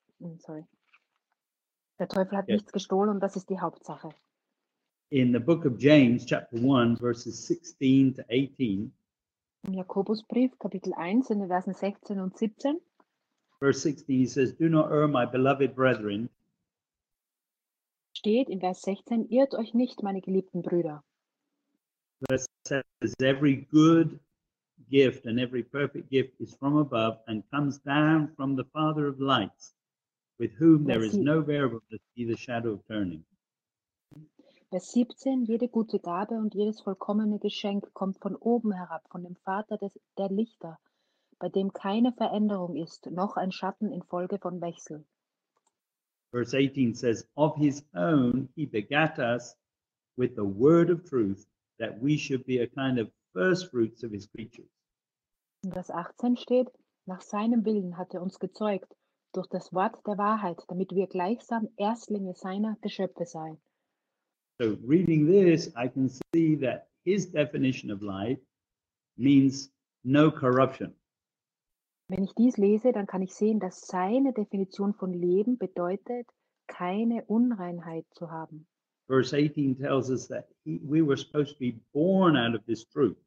Der Teufel hat Ja. nichts gestohlen und das ist die Hauptsache. In the book of James, chapter 1, verses 16 to 18, Im Jakobusbrief, Kapitel 1, in den Versen 16 und 17, verse 16, he says, "Do not err, my beloved brethren, steht in Vers 16, irrt euch nicht, meine geliebten Brüder. but it says, every good gift and every perfect gift is from above and comes down from the Father of lights, with whom there is no variableness, neither shadow of turning." Vers 17, jede gute Gabe und jedes vollkommene Geschenk kommt von oben herab, von dem Vater der Lichter, bei dem keine Veränderung ist, noch ein Schatten infolge von Wechsel. Verse 18 says, "Of his own he begat us with the word of truth, that we should be a kind of first fruits of his creatures." In Vers 18 steht, nach seinem Willen hat er uns gezeugt, durch das Wort der Wahrheit, damit wir gleichsam Erstlinge seiner Geschöpfe seien. So reading this, I can see that his definition of life means no corruption. Wenn ich dies lese, dann kann ich sehen, dass seine Definition von Leben bedeutet, keine Unreinheit zu haben. Verse 18 tells us that we were supposed to be born out of this truth.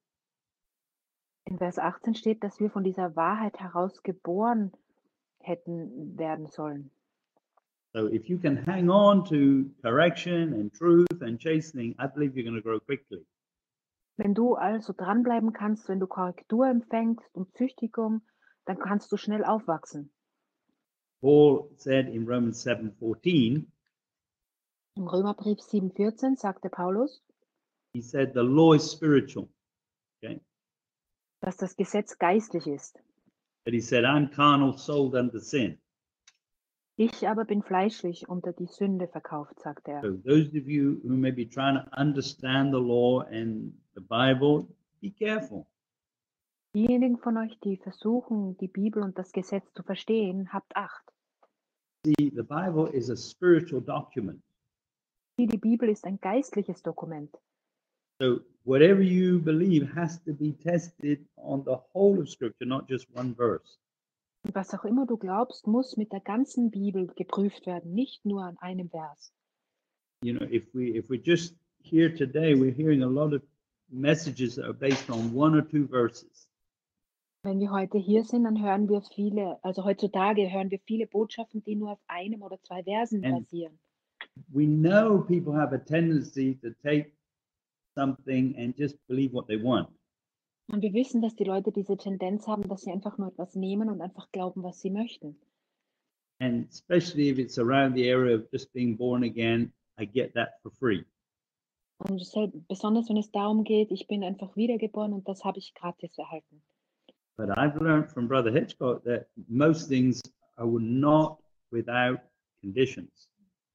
In Vers 18 steht, dass wir von dieser Wahrheit heraus geboren hätten werden sollen. So if you can hang on to correction and truth and chastening, I believe you're going to grow quickly. Wenn du also dranbleiben kannst, wenn du Korrektur empfängst und Züchtigung, dann kannst du schnell aufwachsen. Paul said in Romans 7:14, Im Römerbrief 7,14 sagte Paulus, he said the law is spiritual. Okay. dass das Gesetz geistlich ist. But he said, I'm carnal, sold under sin. Ich aber bin fleischlich unter die Sünde verkauft, sagte er. So those of you who may be trying to understand the law and the Bible, be careful. Diejenigen von euch, die versuchen, die Bibel und das Gesetz zu verstehen, habt Acht. See, the Bible is a spiritual document. Die Bibel ist ein geistliches Dokument. So whatever you believe has to be tested on the whole of Scripture, not just one verse. Und was auch immer du glaubst, muss mit der ganzen Bibel geprüft werden, nicht nur an einem Vers. You know, if we're just here today, we're hearing a lot of messages that are based on one or two verses. Wenn wir heute hier sind, dann hören wir heutzutage hören wir viele Botschaften, die nur auf einem oder zwei Versen basieren. We know people have a tendency to take something and just believe what they want. Und wir wissen, dass die Leute diese Tendenz haben, dass sie einfach nur etwas nehmen und einfach glauben, was sie möchten. And especially if it's around the area of just being born again, I get that for free. Und besonders wenn es darum geht, ich bin einfach wiedergeboren und das habe ich gratis erhalten. But I've learned from Brother Hitchcock that most things are not without conditions.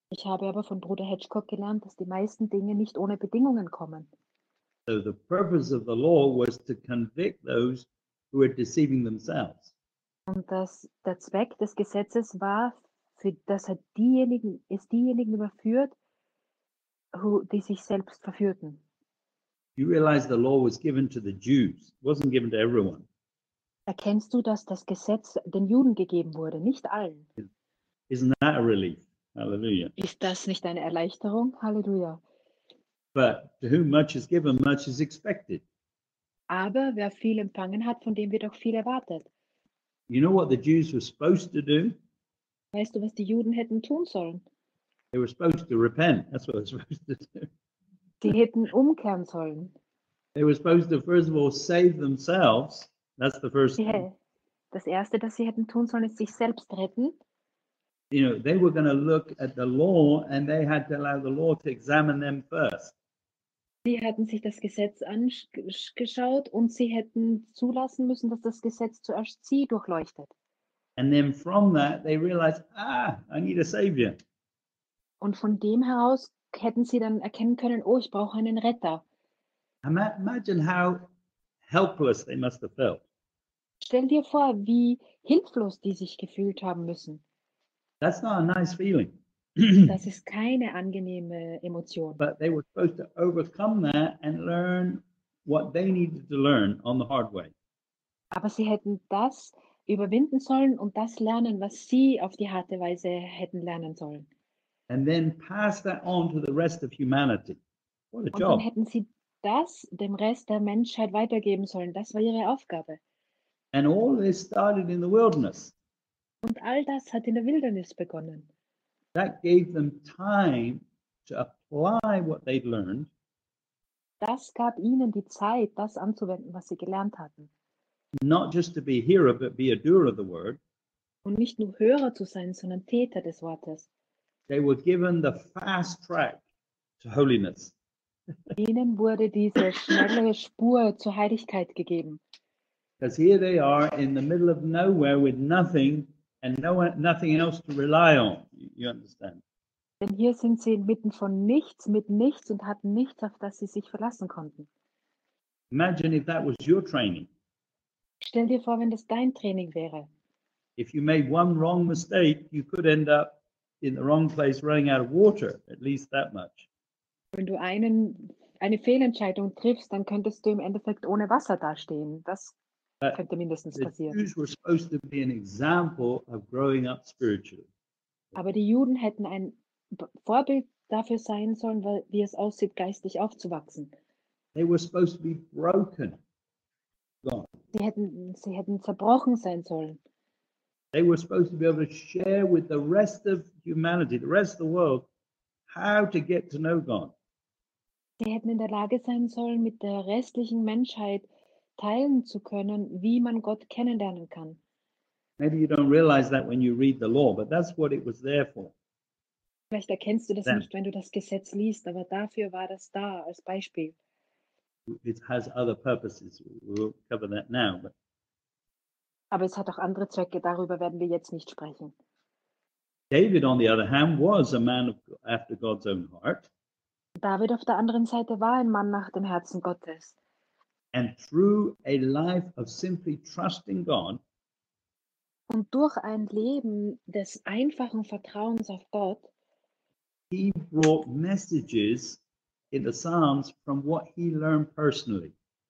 Ich habe aber von Bruder Hitchcock gelernt, dass die meisten Dinge nicht ohne Bedingungen kommen. So the purpose of the law was to convict those who were deceiving themselves. Und der Zweck des Gesetzes war, dass er diejenigen überführt, die sich selbst verführten. You realize the law was given to the Jews, it wasn't given to everyone. Erkennst du, dass das Gesetz den Juden gegeben wurde, nicht allen? Isn't that a relief? Hallelujah. Ist das nicht eine Erleichterung? Halleluja. But to whom much is given, much is expected. Aber wer viel empfangen hat, von dem wird auch viel erwartet. You know what the Jews were supposed to do? Weißt du, was die Juden hätten tun sollen? They were supposed to repent. That's what they're supposed to do. Sie hätten umkehren sollen. They were supposed to, first of all, save themselves. That's the first thing. Das Erste, das sie hätten tun sollen, ist sich selbst retten. You know, they were going to look at the law and they had to allow the law to examine them first. Sie hätten sich das Gesetz angeschaut und sie hätten zulassen müssen, dass das Gesetz zuerst sie durchleuchtet. And then from that, they realized, I need a savior. Und von dem heraus hätten sie dann erkennen können, oh, ich brauche einen Retter. Imagine how helpless they must have felt. Stell dir vor, wie hilflos die sich gefühlt haben müssen. That's not a nice feeling. Das ist keine angenehme Emotion. But they were supposed to overcome that and learn what they needed to learn on the hard way. Aber sie hätten das überwinden sollen und das lernen, was sie auf die harte Weise hätten lernen sollen. And then pass that on to the rest of humanity. What a Und dann job. hätten sie das dem Rest der Menschheit weitergeben sollen. Das war ihre Aufgabe. And all this started in the wilderness. Und all das hat in der Wildnis begonnen. That gave them time to apply what they'd learned. Das gab ihnen die Zeit, das anzuwenden, was sie gelernt hatten. Not just to be a hearer, but be a doer of the word. Und nicht nur Hörer zu sein, sondern Täter des Wortes. They were given the fast track to holiness. Ihnen wurde diese schnelle Spur zur Heiligkeit gegeben. Because here they are in the middle of nowhere with nothing and nothing else to rely on. You understand? Denn hier sind sie inmitten von nichts, mit nichts und hatten nichts, auf das sie sich verlassen konnten. Imagine if that was your training. Stell dir vor, wenn das dein Training wäre. If you made one wrong mistake, you could end up in the wrong place running out of water, at least that much. Wenn du eine Fehlentscheidung triffst, dann könntest du im Endeffekt ohne Wasser dastehen. Das könnte mindestens The passieren. Jews were supposed to be an example of growing up spiritually. Aber die Juden hätten ein Vorbild dafür sein sollen, wie es aussieht, geistlich aufzuwachsen. They were supposed to be broken. God. Sie hätten zerbrochen sein sollen. They were supposed to be able to share with the rest of humanity, the rest of the world, how to get to know God. Sie hätten in der Lage sein sollen, mit der restlichen Menschheit teilen zu können, wie man Gott kennenlernen kann. Maybe you don't realize that when you read the law, but that's what it was there for. Vielleicht erkennst du das Ja. nicht, wenn du das Gesetz liest, aber dafür war das da als Beispiel. It has other purposes. We'll cover that now. But Aber es hat auch andere Zwecke, darüber werden wir jetzt nicht sprechen. David, on the other hand, was a man after God's own heart. David auf der anderen Seite war ein Mann nach dem Herzen Gottes. And through a life of simply trusting God, Und durch ein Leben des einfachen Vertrauens auf Gott he brought messages in the Psalms from what he learned personally.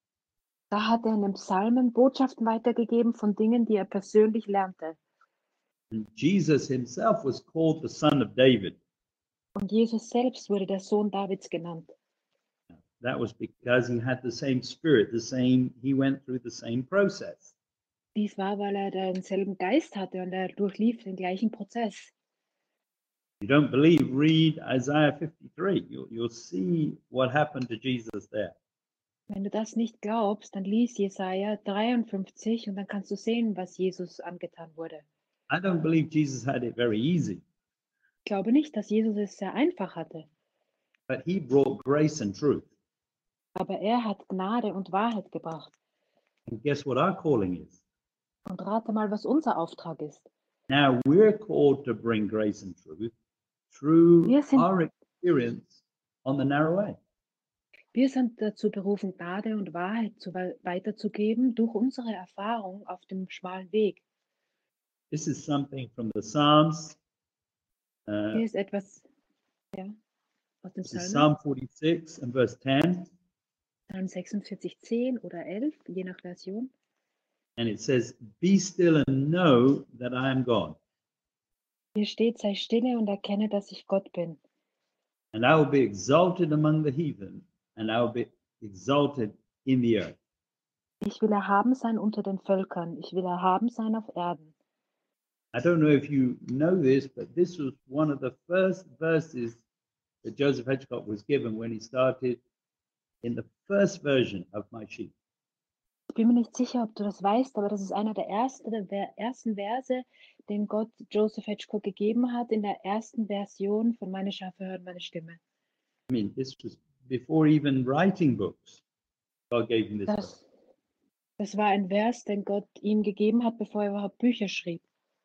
da hat er in den Psalmen Botschaften weitergegeben von Dingen, die er persönlich lernte. And Jesus himself was called the Son of David. Und Jesus selbst wurde der Sohn Davids genannt. That was because he had the same spirit, he went through the same process. Dies war, weil er denselben Geist hatte und er durchlief den gleichen Prozess. You don't believe, read Isaiah 53. You'll see what happened to Jesus there. Wenn du das nicht glaubst, dann lies Jesaja 53 und dann kannst du sehen, was Jesus angetan wurde. I don't believe Jesus had it very easy, Ich glaube nicht, dass Jesus es sehr einfach hatte, but he brought grace and truth. aber er hat Gnade und Wahrheit gebracht. And guess what our calling is? Und rate mal, was unser Auftrag ist. Now we're called to bring grace and truth through Wir sind, our experience on the narrow way. wir sind dazu berufen, Gnade und Wahrheit weiterzugeben durch unsere Erfahrung auf dem schmalen Weg. This is something from the Psalms. Hier ist etwas, ja, aus den This is Psalmen, Psalm 46 and verse 10. Psalm 46, 10 oder 11, je nach Version. And it says, "Be still and know that I am God, Hier steht, sei stille und erkenne, dass ich Gott bin. and I will be exalted among the heathen, and I will be exalted in the earth." Ich will erhaben sein unter den Völkern, ich will erhaben sein auf Erden. I don't know if you know this, but this was one of the first verses that Joseph Hitchcock was given when he started in the first version of My Sheep. Ich bin mir nicht sicher, ob du das weißt, aber das ist einer der ersten Verse, den Gott Joseph Hitchcock gegeben hat, in der ersten Version von Meine Schafe hören meine Stimme. I mean, this was before even writing books. God gave him this verse. Das war ein Vers, den Gott ihm gegeben hat, bevor er überhaupt Bücher schrieb.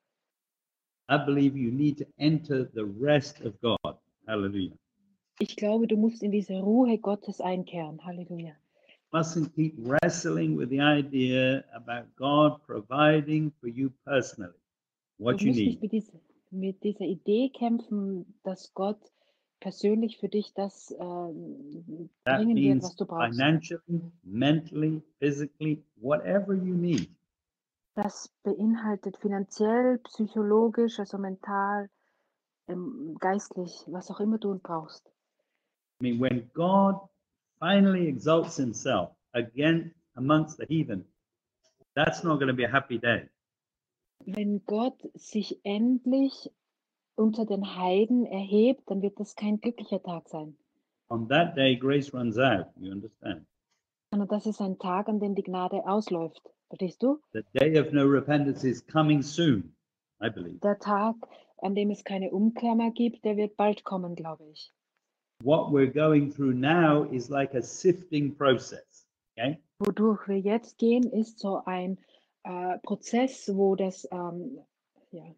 I believe you need to enter the rest of God. Hallelujah. Ich glaube, du musst in diese Ruhe Gottes einkehren. Halleluja. Mustn't keep wrestling with the idea about God providing for you personally what Du you musst nicht need. mit dieser Idee kämpfen, dass Gott persönlich für dich das That bringen wird, means was du brauchst. financially, mentally, physically, whatever you need. Das beinhaltet finanziell, psychologisch, also mental, geistlich, was auch immer du brauchst. I mean, when God finally exalts himself again amongst the heathen, that's not going to be a happy day. Wenn Gott sich endlich unter den Heiden erhebt, dann wird das kein glücklicher Tag sein. On that day, grace runs out. You understand? Sondern das ist ein Tag, an dem die Gnade ausläuft. Verstehst du? The day of no repentance is coming soon, I believe. Der Tag, an dem es keine Umkehr mehr gibt, der wird bald kommen, glaube ich. What we're going through now is like a sifting process. Okay? Wodurch wir jetzt gehen, ist so ein Prozess, wo das, ja,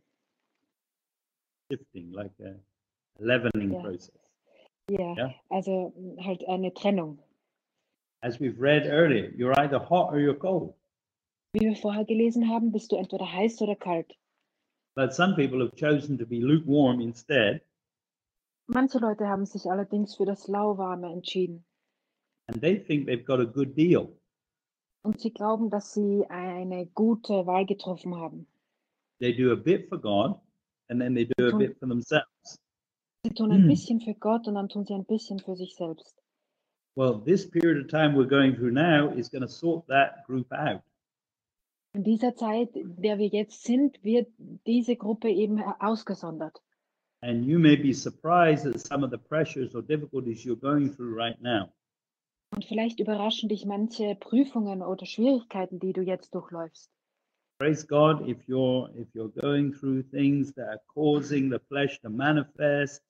Sifting, like a leavening ja, process. ja, Yeah. also halt eine Trennung. As we've read earlier, you're either hot or you're cold. Wie wir vorher gelesen haben, bist du entweder heiß oder kalt. But some people have chosen to be lukewarm instead, Manche Leute haben sich allerdings für das Lauwarme entschieden and they think they've got a good deal. und sie glauben, dass sie eine gute Wahl getroffen haben. They do a bit for God, and then they do a bit for themselves. Sie tun ein bisschen für Gott und dann tun sie ein bisschen für sich selbst. Well, this period of time we're going through now is going to sort that group out. In dieser Zeit, in der wir jetzt sind, wird diese Gruppe eben ausgesondert. And you may be surprised at some of the pressures or difficulties you're going through right now. Und vielleicht überraschen dich manche Prüfungen oder Schwierigkeiten, die du jetzt durchläufst. Praise God if you're going through things that are causing the flesh to manifest.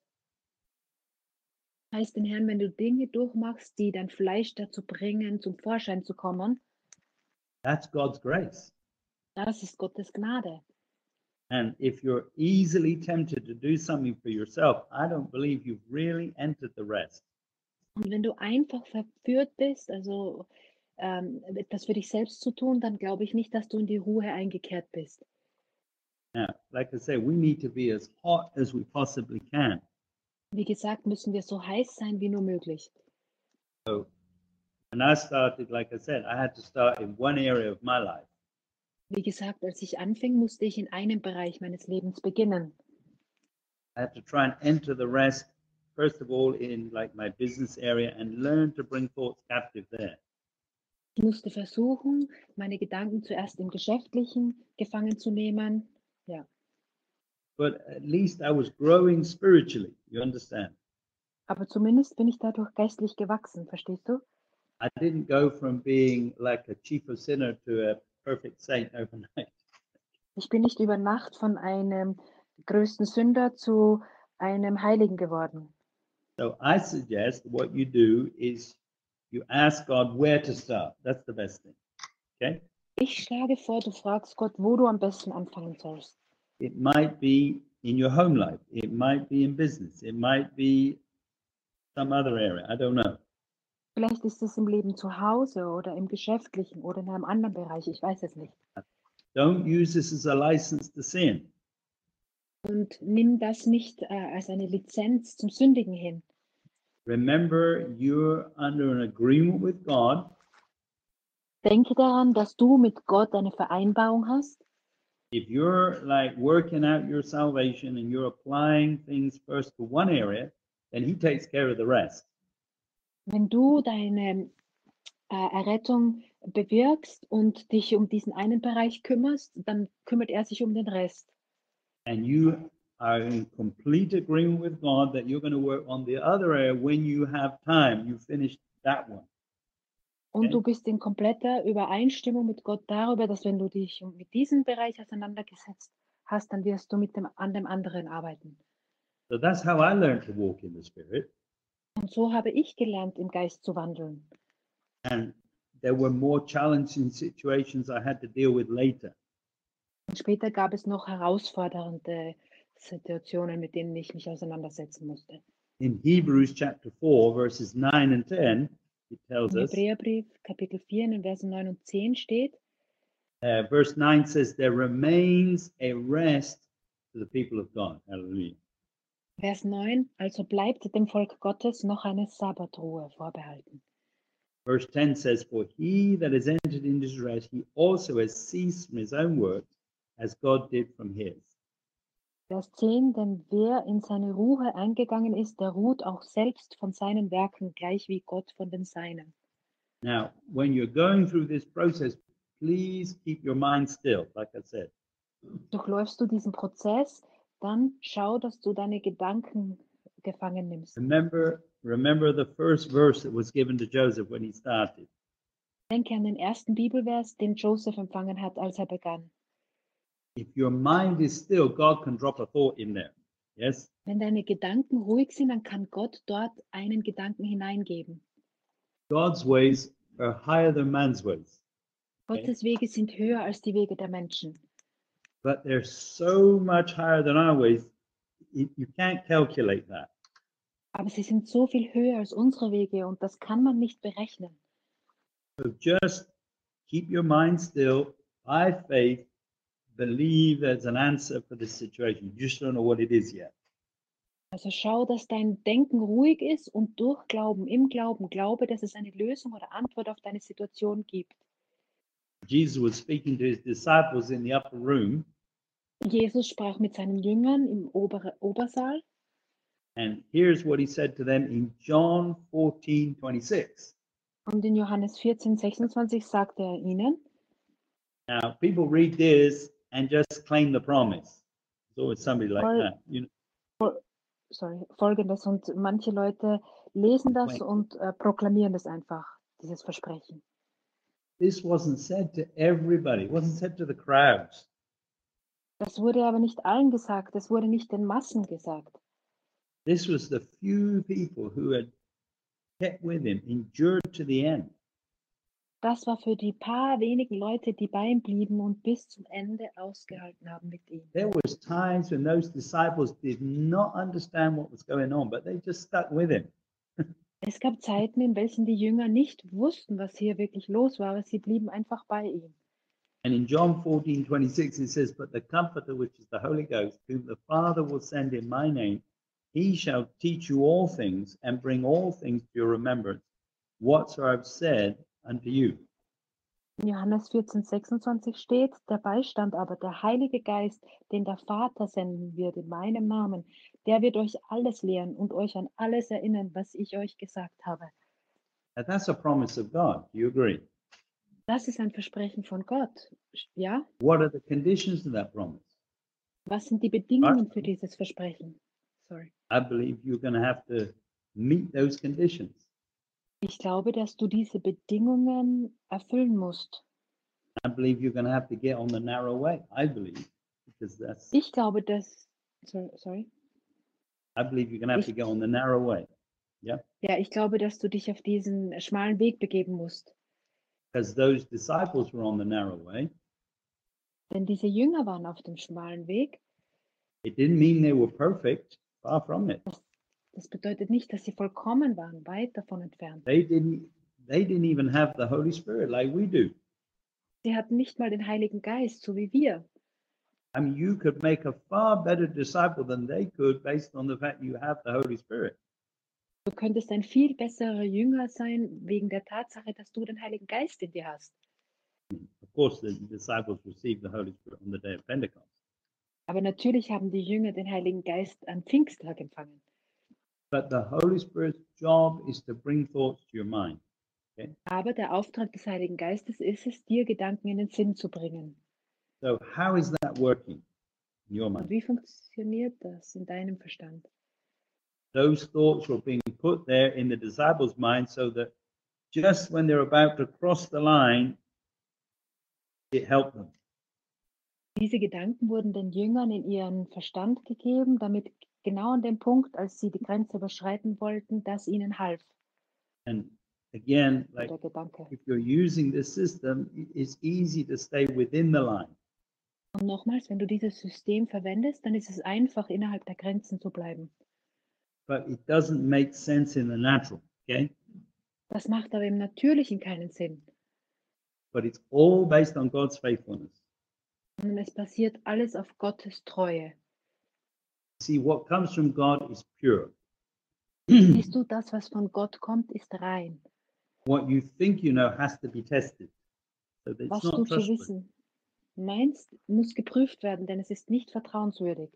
Heißt den Herrn, wenn du Dinge durchmachst, die dein Fleisch dazu bringen, zum Vorschein zu kommen, That's God's grace. das ist Gottes Gnade. And if you're easily tempted to do something for yourself, I don't believe you've really entered the rest. Und wenn du einfach verführt bist, also etwas für dich selbst zu tun, dann glaube ich nicht, dass du in die Ruhe eingekehrt bist. Now, like I say, we need to be as hot as we possibly can. Wie gesagt, müssen wir so heiß sein wie nur möglich. So when I started, like I said, I had to start in one area of my life. Wie gesagt, als ich anfing, musste ich in einem Bereich meines Lebens beginnen. I had to try and enter the rest, first of all, in like my business area and learn to bring thoughts captive there. Ich musste versuchen, meine Gedanken zuerst im Geschäftlichen gefangen zu nehmen. Ja. But at least I was growing spiritually, you understand? Aber zumindest bin ich dadurch geistlich gewachsen, verstehst du? I didn't go from being like a chief of sinner to a perfect saint overnight. Ich bin nicht über Nacht von einem größten Sünder zu einem Heiligen geworden. So I suggest what you do is you ask God where to start. That's the best thing. Okay? Ich schlage vor, du fragst Gott, wo du am besten anfangen sollst. It might be in your home life. It might be in business. It might be some other area. I don't know. Vielleicht ist es im Leben zu Hause oder im Geschäftlichen oder in einem anderen Bereich, ich weiß es nicht. Don't use this as a license to sin. Und nimm das nicht, als eine Lizenz zum Sündigen hin. Remember, you're under an agreement with God. Denke daran, dass du mit Gott eine Vereinbarung hast. If you're like working out your salvation and you're applying things first to one area, then He takes care of the rest. Wenn du deine Errettung bewirkst und dich um diesen einen Bereich kümmerst, dann kümmert er sich um den Rest. And you are in complete agreement with God that you're going to work on the other area when you have time. You finish that one. Und Okay. du bist in kompletter Übereinstimmung mit Gott darüber, dass wenn du dich mit diesem Bereich auseinandergesetzt hast, dann wirst du an dem anderen arbeiten. So that's how I learned to walk in the Spirit. Und so habe ich gelernt, im Geist zu wandeln. And there were more challenging situations I had to deal with later. Und später gab es noch herausfordernde Situationen, mit denen ich mich auseinandersetzen musste. In Hebrews chapter 4, verses 9 and 10, it tells Im us, Hebräerbrief, Kapitel 4, in den Versen 9 und 10 steht, verse 9 says, there remains a rest to the people of God. Hallelujah. Vers 9, also bleibt dem Volk Gottes noch eine Sabbatruhe vorbehalten. Verse 10 says, for he that has entered into his rest, he also has ceased from his own works, as God did from his. Vers 10, denn wer in seine Ruhe eingegangen ist, der ruht auch selbst von seinen Werken, gleich wie Gott von den Seinen. Now, when you're going through this process, please keep your mind still, like I said. Durchläufst du diesen Prozess, dann schau, dass du deine Gedanken gefangen nimmst. Remember the first verse that was given to Joseph when he started. Denke an den ersten Bibelvers, den Joseph empfangen hat, als er begann. If your mind is still, God can drop a thought in there. Yes? Wenn deine Gedanken ruhig sind, dann kann Gott dort einen Gedanken hineingeben. God's ways are higher than man's ways. Gottes Wege sind höher als die Wege der Menschen. But they're so much higher than our ways, you can't calculate that. Aber sie sind so viel höher als unsere Wege und das kann man nicht berechnen. So just keep your mind still, by faith, believe there's an answer for this situation. You just don't know what it is yet. Also schau, dass dein Denken ruhig ist und durch Glauben, im Glauben, glaube, dass es eine Lösung oder Antwort auf deine Situation gibt. Jesus was speaking to his disciples in the upper room, Jesus sprach mit seinen Jüngern im Obersaal and here's what he said to them in John 14:26. und in Johannes 14, 26 sagte er ihnen, Now, people read this and just claim the promise. There's always somebody like Fol- that. You know, Folgendes, und manche Leute lesen das und proklamieren das einfach, dieses Versprechen. this wasn't said to everybody. It wasn't said to the crowds. Das wurde aber nicht allen gesagt, das wurde nicht den Massen gesagt. This was the few people who had kept with him, endured to the end. Das war für die paar wenigen Leute, die bei ihm blieben und bis zum Ende ausgehalten haben mit ihm. There was times when those disciples did not understand what was going on, but they just stuck with him. Es gab Zeiten, in welchen die Jünger nicht wussten, was hier wirklich los war, aber sie blieben einfach bei ihm. And in John 14:26, it says, but the Comforter, which is the Holy Ghost, whom the Father will send in my name, he shall teach you all things and bring all things to your remembrance, whatsoever I've said unto you. In Johannes 14, 26 steht, der Beistand aber, der Heilige Geist, den der Vater senden wird in meinem Namen, der wird euch alles lehren und euch an alles erinnern, was ich euch gesagt habe. And that's a promise of God. Do you agree? Das ist ein Versprechen von Gott. Ja? What are the conditions of that promise? Was sind die Bedingungen für dieses Versprechen? Sorry. I believe you're going to have to meet those conditions. Ich glaube, dass du diese Bedingungen erfüllen musst. I believe you're going to have to get on the narrow way. I believe, because that's. Ich glaube, dass. Sorry. I believe you're going to have to get on the narrow way. Yeah. Ja, ich glaube, dass du dich auf diesen schmalen Weg begeben musst. Because those disciples were on the narrow way. Denn diese Jünger waren auf dem schmalen Weg. It didn't mean they were perfect, far from it. Das bedeutet nicht, dass sie vollkommen waren, weit davon entfernt. They didn't even have the Holy Spirit like we do. Sie hatten nicht mal den Heiligen Geist, so wie wir. I mean, you could make a far better disciple than they could based on the fact you have the Holy Spirit. Du könntest ein viel besserer Jünger sein, wegen der Tatsache, dass du den Heiligen Geist in dir hast. Of course, the disciples received the Holy Spirit on the day of Pentecost. Aber natürlich haben die Jünger den Heiligen Geist am Pfingsttag empfangen. But the Holy Spirit's job is to bring thoughts to your mind. Aber der Auftrag des Heiligen Geistes ist es, dir Gedanken in den Sinn zu bringen. So how is that working in your Und mind? wie funktioniert das in deinem Verstand? Those thoughts were being put there in the disciples' mind so that just when they're about to cross the line, it helped them. Diese Gedanken wurden den Jüngern in ihren Verstand gegeben, damit genau an dem Punkt, als sie die Grenze überschreiten wollten, das ihnen half, And again, like der Gedanke. if you're using this system, it's easy to stay within the line. Und nochmals, wenn du dieses System verwendest, dann ist es einfach, innerhalb der Grenzen zu bleiben. But it doesn't make sense in the natural, okay? Das macht aber im Natürlichen keinen Sinn. But it's all based on God's faithfulness. Und es basiert alles auf Gottes Treue. See, what comes from God is pure. Siehst du, das, was von Gott kommt, ist rein. What you think you know has to be tested. So that it's Was not du zu trustworthy. wissen meinst, muss geprüft werden, denn es ist nicht vertrauenswürdig.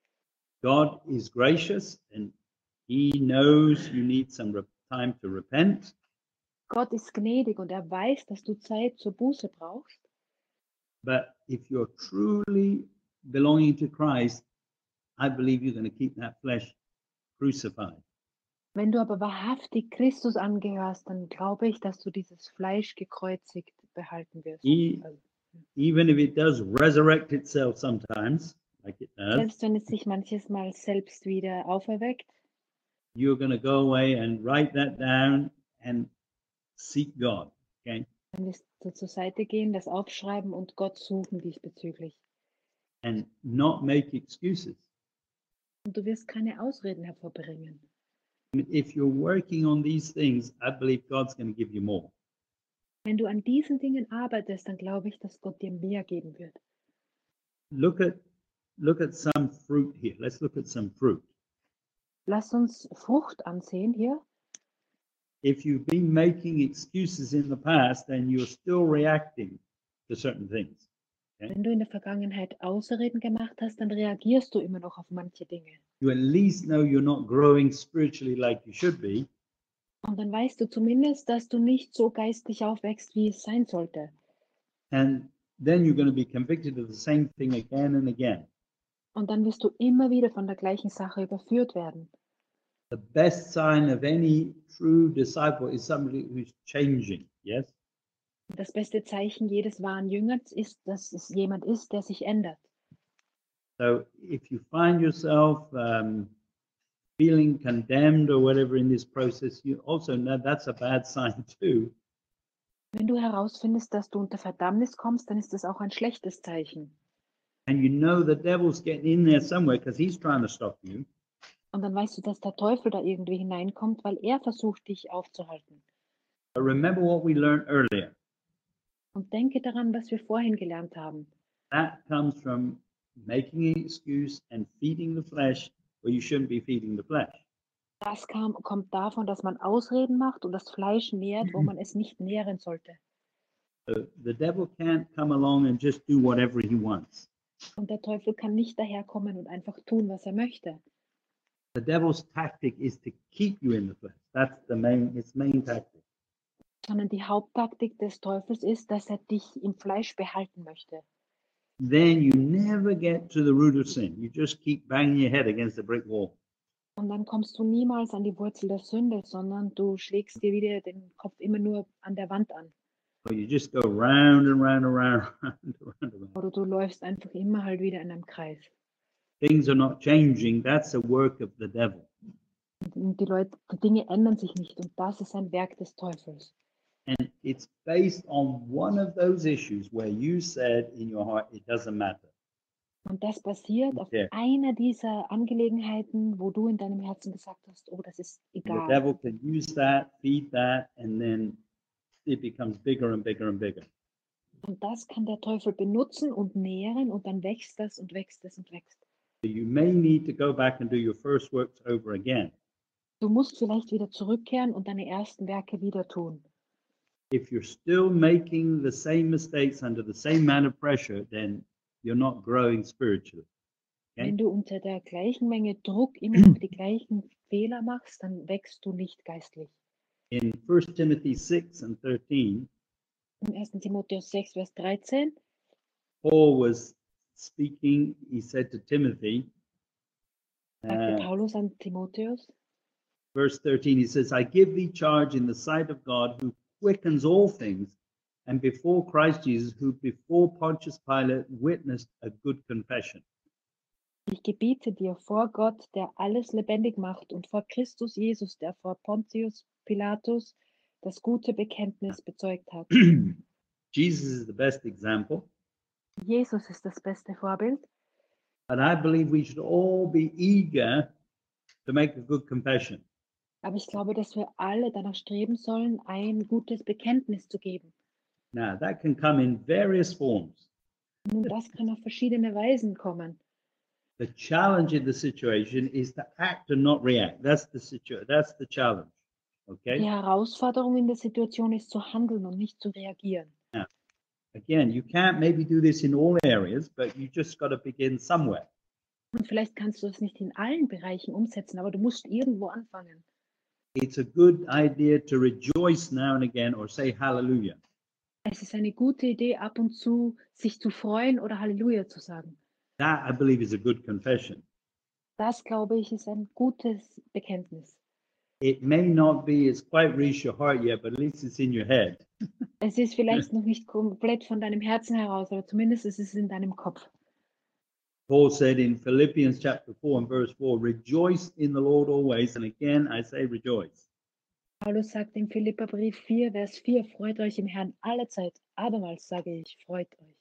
God is gracious and He knows you need some time to repent. Gott ist gnädig und er weiß, dass du Zeit zur Buße brauchst. But if you're truly belonging to Christ, I believe you're going to keep that flesh crucified. Wenn du aber wahrhaftig Christus angehörst, dann glaube ich, dass du dieses Fleisch gekreuzigt behalten wirst. Also, Even if it does resurrect itself sometimes, like it does, selbst wenn es sich manches Mal selbst wieder auferweckt, you're going to go away and write that down and seek God. Okay? dann wirst du zur Seite gehen, das aufschreiben und Gott suchen diesbezüglich. And not make excuses. Und du wirst keine Ausreden hervorbringen. I mean, if you're working on these things, I believe God's going to give you more. Wenn du an diesen Dingen arbeitest, dann glaube ich, dass Gott dir mehr geben wird. Look at some fruit here. Let's look at some fruit. Lass uns Frucht ansehen hier. If you've been making excuses in the past, then you're still reacting to certain things. Wenn du in der Vergangenheit Ausreden gemacht hast, dann reagierst du immer noch auf manche Dinge. You at least know you're not growing spiritually like you should be. Und dann weißt du zumindest, dass du nicht so geistlich aufwächst, wie es sein sollte. And then you're going to be convicted of the same thing again and again. Und dann wirst du immer wieder von der gleichen Sache überführt werden. The best sign of any true disciple is somebody who's changing. Yes? Das beste Zeichen jedes wahren Jüngers ist, dass es jemand ist, der sich ändert. So if you find yourself feeling condemned or whatever in this process, you also know that's a bad sign too. Wenn du herausfindest, dass du unter Verdammnis kommst, dann ist das auch ein schlechtes Zeichen. And you know the devil's getting in there somewhere because he's trying to stop you. Und dann weißt du, dass der Teufel da irgendwie hineinkommt, weil er versucht, dich aufzuhalten. But remember what we learned earlier. Und denke daran, was wir vorhin gelernt haben. That comes from making an excuse and feeding the flesh where you shouldn't be feeding the flesh. Das kommt davon, dass man Ausreden macht und das Fleisch nährt, wo man es nicht nähren sollte. So the devil can't come along and just do whatever he wants. Und der Teufel kann nicht daherkommen und einfach tun, was er möchte. The devil's tactic is to keep you in the flesh. That's its main tactic. Sondern die Haupttaktik des Teufels ist, dass er dich im Fleisch behalten möchte. Then you never get to the root of sin. You just keep banging your head against the brick wall. Und dann kommst du niemals an die Wurzel der Sünde, sondern du schlägst dir wieder den Kopf immer nur an der Wand an. Or you just go round and round and round, round and round and round. Oder du läufst einfach immer halt wieder in einem Kreis. Things are not changing. That's a work of the devil. Und die Dinge ändern sich nicht und das ist ein Werk des Teufels. And it's based on one of those issues where you said in your heart, it doesn't matter. Und das basiert auf there. einer dieser Angelegenheiten, wo du in deinem Herzen gesagt hast: „Oh, das ist And the egal.“ devil can use that, feed that, and then it becomes bigger and bigger and bigger. Und das kann der Teufel benutzen und nähren und dann wächst das und wächst es und wächst. So you may need to go back and do your first works over again. Du musst vielleicht wieder zurückkehren und deine ersten Werke wieder tun. If you're still making the same mistakes under the same amount of pressure, then you're not growing spiritually. Okay? Wenn du unter der gleichen Menge Druck immer noch die gleichen Fehler machst, dann wächst du nicht geistlich. In 1 Timothy 6 and 13, Im 1. Timotheus 6, Vers 13 Paul was speaking, he said to Timothy, sagte Paulus an Timotheus, verse 13, he says, I give thee charge in the sight of God who quickens all things, and before Christ Jesus, who before Pontius Pilate witnessed a good confession. ich gebiete dir vor Gott, der alles lebendig macht, und vor Christus Jesus, der vor Pontius Pilatus das gute Bekenntnis bezeugt hat. Jesus is the best example, Jesus ist das beste Vorbild, and I believe we should all be eager to make a good confession. aber ich glaube, dass wir alle danach streben sollen, ein gutes Bekenntnis zu geben. Now, that can come in various forms. Nun, das kann auf verschiedene Weisen kommen. The challenge in the situation is to act and not react. That's the challenge. Die Okay? Herausforderung in der Situation ist zu handeln und nicht zu reagieren. Now, again, you can't maybe do this in all areas, but you just got to begin somewhere. Und vielleicht kannst du es nicht in allen Bereichen umsetzen, aber du musst irgendwo anfangen. It's a good idea to rejoice now and again or say hallelujah. Es ist eine gute Idee, ab und zu sich zu freuen oder Halleluja zu sagen. That, I believe, is a good confession. Das, glaube ich, ist ein gutes Bekenntnis. It may not be, it's quite reached your heart yet, but at least it's in your head. Es ist vielleicht noch nicht komplett von deinem Herzen heraus, aber zumindest ist es in deinem Kopf. Paul said in Philippians chapter 4 and verse 4, rejoice in the Lord always. And again, I say rejoice. Paulus sagt im Philipperbrief 4, Vers 4, freut euch im Herrn allezeit. Abermals sage ich, freut euch.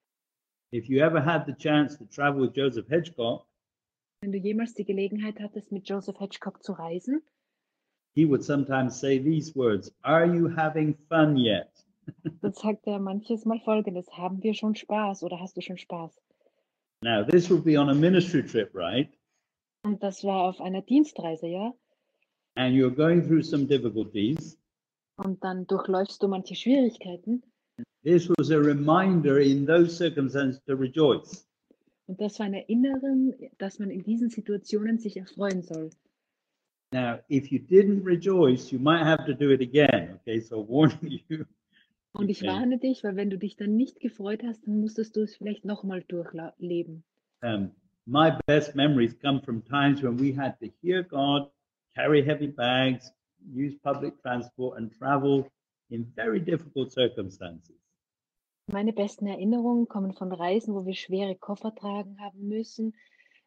If you ever had the chance to travel with Joseph Hedgecock, Wenn du jemals die Gelegenheit hattest, mit Joseph Hedgecock zu reisen, he would sometimes say these words, are you having fun yet? dann sagt er manches Mal Folgendes: Haben wir schon Spaß oder hast du schon Spaß? Now, this would be on a ministry trip, right? Und das war auf einer Dienstreise, ja? And you're going through some difficulties. Und dann durchläufst du manche Schwierigkeiten. This was a reminder in those circumstances to rejoice. Und das war ein Erinnern, dass man in diesen Situationen sich erfreuen soll. Now, if you didn't rejoice, you might have to do it again. Okay, so warning you. Und ich Okay. warne dich, weil wenn du dich dann nicht gefreut hast, dann musstest du es vielleicht nochmal durchleben. My best memories come from times when we had to hear God, carry heavy bags, use public transport, and travel in very difficult circumstances. Meine besten Erinnerungen kommen von Reisen, wo wir schwere Koffer tragen haben müssen,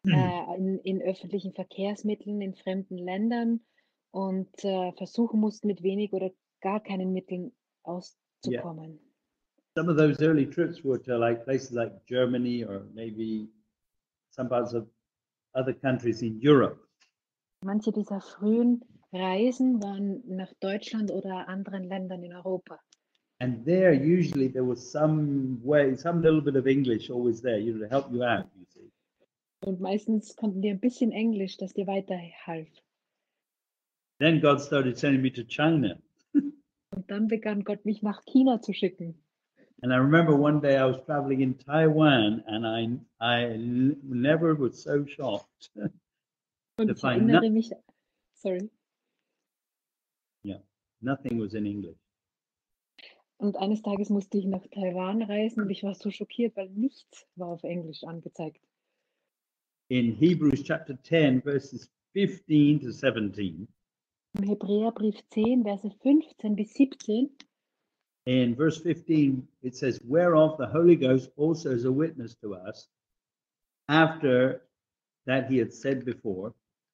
in öffentlichen Verkehrsmitteln, in fremden Ländern und versuchen mussten, mit wenig oder gar keinen Mitteln auszukommen. Some of those early trips were to like places like Germany or maybe some parts of other countries in Europe. Manche dieser frühen Reisen waren nach Deutschland oder anderen Ländern in Europa. And there, usually, there was some way, some little bit of English always there, you know, to help you out, you see. Und meistens konnten die ein bisschen Englisch, das dir weiterhalf. Then God started sending me to China. Und dann begann Gott, mich nach China zu schicken. And I remember one day I was traveling in Taiwan, and I never was so shocked. Und To ich find erinnere mich, sorry. Nothing was in English. Und eines Tages musste ich nach Taiwan reisen und ich war so schockiert, weil nichts war auf Englisch angezeigt. In Hebrews chapter 10, verses 15 to 17, Im Hebräerbrief 10, Verse 15 bis 17, in verse 15, it says, whereof the Holy Ghost also is a witness to us, after that he had said before,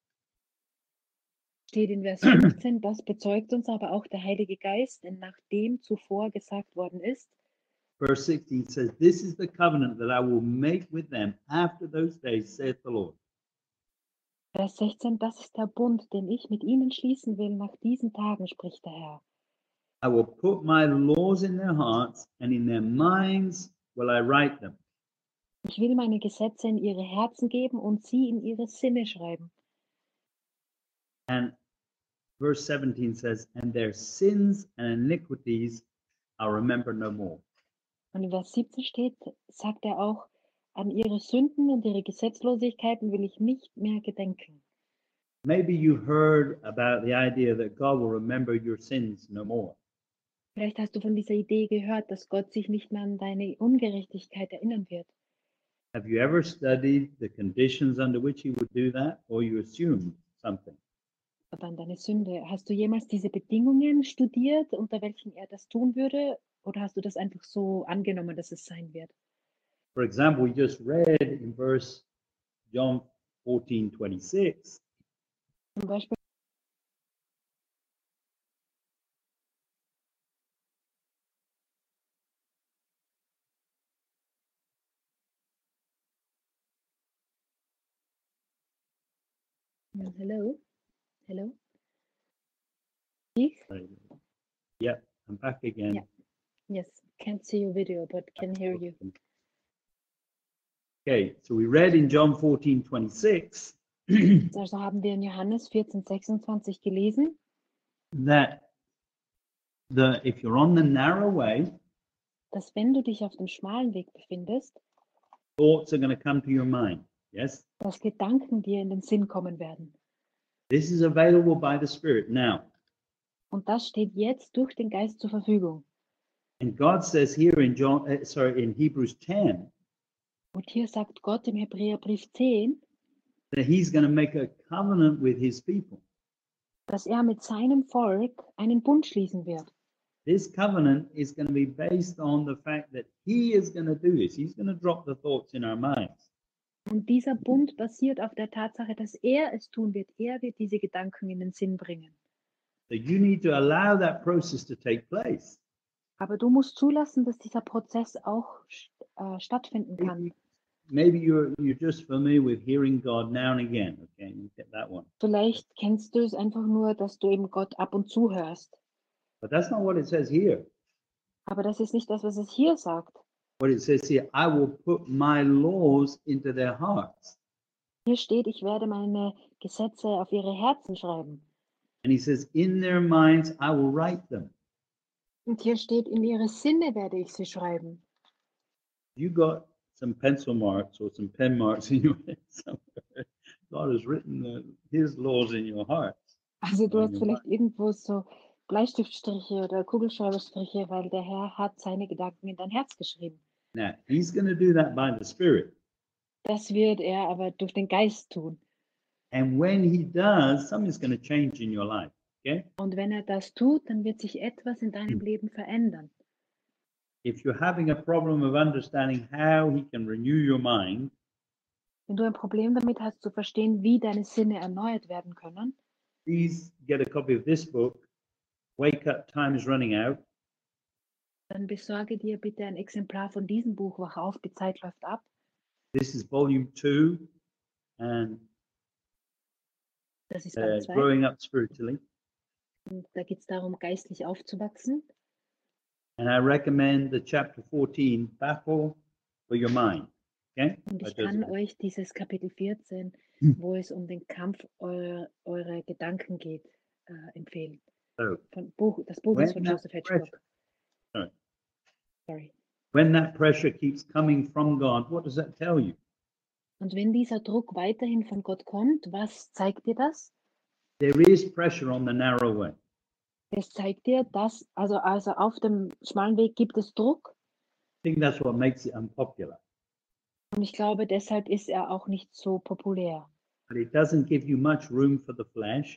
steht in Vers 15, das bezeugt uns aber auch der Heilige Geist, denn nachdem zuvor gesagt worden ist, verse 16 says, "This is the covenant that I will make with them after those days, saith the Lord. Vers 16, das ist der Bund, den ich mit ihnen schließen will nach diesen Tagen, spricht der Herr. I will put my laws in their hearts, and in their minds will I write them." Ich will meine Gesetze in ihre Herzen geben und sie in ihre Sinne schreiben. And verse 17 says, "And their sins and iniquities I'll remember no more." Und in Vers 17 steht, sagt er auch, an ihre Sünden und ihre Gesetzlosigkeiten will ich nicht mehr gedenken. Maybe you heard about the idea that God will remember your sins no more. Vielleicht hast du von dieser Idee gehört, dass Gott sich nicht mehr an deine Ungerechtigkeit erinnern wird. Have you ever studied the conditions under which he would do that, or you assumed something? Aber an deine Sünde. Hast du jemals diese Bedingungen studiert, unter welchen er das tun würde? Oder hast du das einfach so angenommen, dass es sein wird? For example, we just read in verse John 14:26, Zum Beispiel, hello? Hello? Ich? yeah, I'm back again. Yeah. Yes, can't see your video, but can hear you. Okay, so we read in John 14:26 Also haben wir in Johannes 14,26 gelesen, that if you're on the narrow way, dass wenn du dich auf dem schmalen Weg befindest, thoughts are going to come to your mind. Yes, dass Gedanken dir in den Sinn kommen werden. this is available by the Spirit now. Und das steht jetzt durch den Geist zur Verfügung. And God says here in in Hebrews 10 Und hier sagt Gott im Hebräerbrief 10, that He's going to make a covenant with His people. dass er mit seinem Volk einen Bund schließen wird. This covenant is going to be based on the fact that He is going to do this. He's going to drop the thoughts in our minds. Und dieser Bund basiert auf der Tatsache, dass er es tun wird. Er wird diese Gedanken in den Sinn bringen. So you need to allow that process to take place. Aber du musst zulassen, dass dieser Prozess auch stattfinden kann. Maybe you're just familiar with hearing God now and again. Okay, you get that one. Vielleicht kennst du es einfach nur, dass du eben Gott ab und zu hörst. But that's not what it says here. Aber das ist nicht das, was es hier sagt. What it says here, I will put my laws into their hearts. Hier steht, ich werde meine Gesetze auf ihre Herzen schreiben. And he says, in their minds, I will write them. Und hier steht, in ihre Sinne werde ich sie schreiben. You got some pencil marks or some pen marks in your head somewhere. God has written his laws in your hearts. Also du hast vielleicht irgendwo so Bleistiftstriche oder Kugelschreiberstriche, weil der Herr hat seine Gedanken in dein Herz geschrieben. Now, he's going to do that by the Spirit. Das wird er aber durch den Geist tun. And when he does, something's going to change in your life. Okay? Und wenn er das tut, dann wird sich etwas in deinem Leben verändern. If you're having a problem of understanding how he can renew your mind, Wenn du ein Problem damit hast, zu verstehen, wie deine Sinne erneuert werden können, please get a copy of this book. Wake Up, Time is Running Out. dann besorge dir bitte ein Exemplar von diesem Buch, Wach auf, die Zeit läuft ab. This is volume 2, and Das ist Band 2. Growing Up Spiritually. Und da geht es darum, geistlich aufzuwachsen. And I recommend the chapter 14, Battle for Your Mind. Okay? Und By ich kann Joseph. euch dieses Kapitel 14, wo es um den Kampf eurer Gedanken geht, empfehlen. So, Das Buch ist von when that Joseph Hedgecock. Sorry. when that pressure keeps coming from God, what does that tell you? Und wenn dieser Druck weiterhin von Gott kommt, was zeigt dir das? There is pressure on the narrow way. Es zeigt dir, dass, also auf dem schmalen Weg gibt es Druck. I think that's what makes it unpopular. Und ich glaube, deshalb ist er auch nicht so populär. But it doesn't give you much room for the flesh.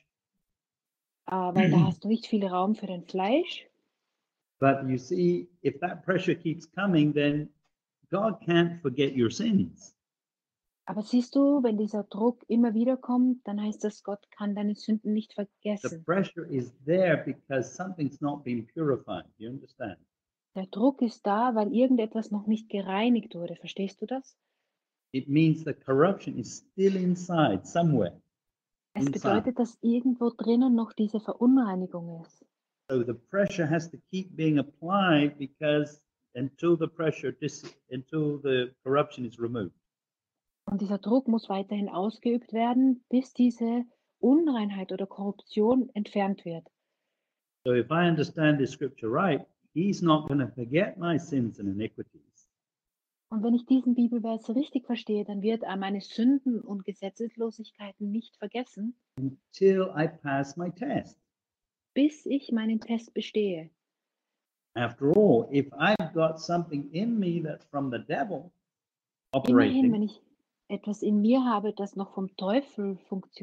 Weil da hast du nicht viel Raum für den Fleisch. But you see, if that pressure keeps coming, then God can't forget your sins. Aber siehst du, wenn dieser Druck immer wieder kommt, dann heißt das, Gott kann deine Sünden nicht The vergessen. pressure is there because something's not been purified. You understand? Der Druck ist da, weil irgendetwas noch nicht gereinigt wurde. Verstehst du das? It means the corruption is still inside, somewhere Es inside. bedeutet, dass irgendwo drinnen noch diese Verunreinigung ist. So the pressure has to keep being applied because until until the corruption is removed. Und dieser Druck muss weiterhin ausgeübt werden, bis diese Unreinheit oder Korruption entfernt wird. So if I understand the scripture right, he's not going to forget my sins and iniquities Und wenn ich diesen Bibelvers richtig verstehe, dann wird er meine Sünden und Gesetzeslosigkeiten nicht vergessen, until I pass my test. bis ich meinen Test bestehe. After all, if I've got something in me that's from the devil Immerhin, operating, wenn ich etwas in mir habe, das noch vom Teufel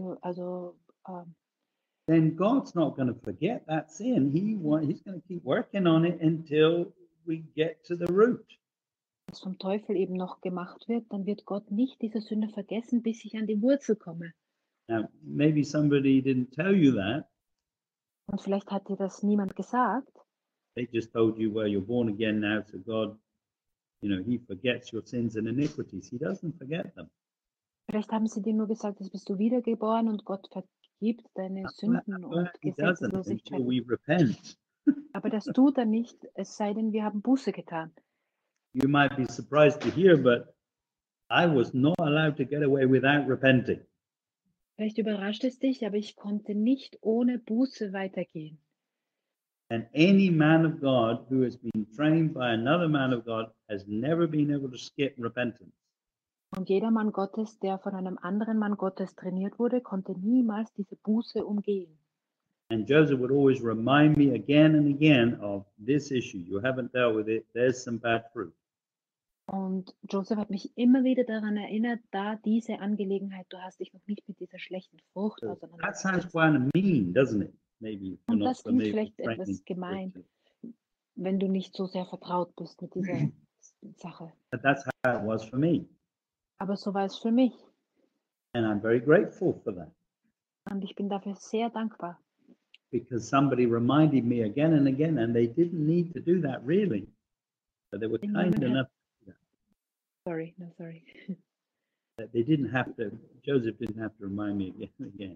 then God's not going to forget that sin. He's going to keep working on it until we get to the root. das vom Teufel eben noch gemacht wird, dann wird Gott nicht diese Sünde vergessen, bis ich an die Wurzel komme. Now, maybe somebody didn't tell you that. Und vielleicht hat dir das niemand gesagt. They just told you, well, you're born again now, so God, he forgets your sins and iniquities. He doesn't forget them. Vielleicht haben sie dir nur gesagt, jetzt bist du wiedergeboren und Gott vergibt deine Sünden und He doesn't until Gesetzeslosigkeiten. we repent. Aber das tut er nicht, es sei denn, wir haben Buße getan. You might be surprised to hear, but I was not allowed to get away without repenting. Vielleicht überrascht es dich, aber ich konnte nicht ohne Buße weitergehen. And any man of God who has been trained by another man of God has never been able to skip repentance. Und jeder Mann Gottes, der von einem anderen Mann Gottes trainiert wurde, konnte niemals diese Buße umgehen. And Joseph would always remind me again and again of this issue. You haven't dealt with it. There's some bad fruit. Und Joseph hat mich immer wieder daran erinnert, da diese Angelegenheit, du hast dich noch nicht mit dieser schlechten Frucht So that sounds auseinandergesetzt. kind of mean, doesn't it? Maybe if you're Und not das klingt familiar with vielleicht etwas training gemein, scripture. wenn du nicht so sehr vertraut bist mit dieser Sache. But that's how it was for me. Aber so war es für mich. And I'm very grateful for that Und ich bin dafür sehr dankbar. because somebody reminded me again and again, and they didn't need to do that really. But they were Denn kind jemand hat, enough sorry. that they didn't have to, Joseph didn't have to remind me again and again.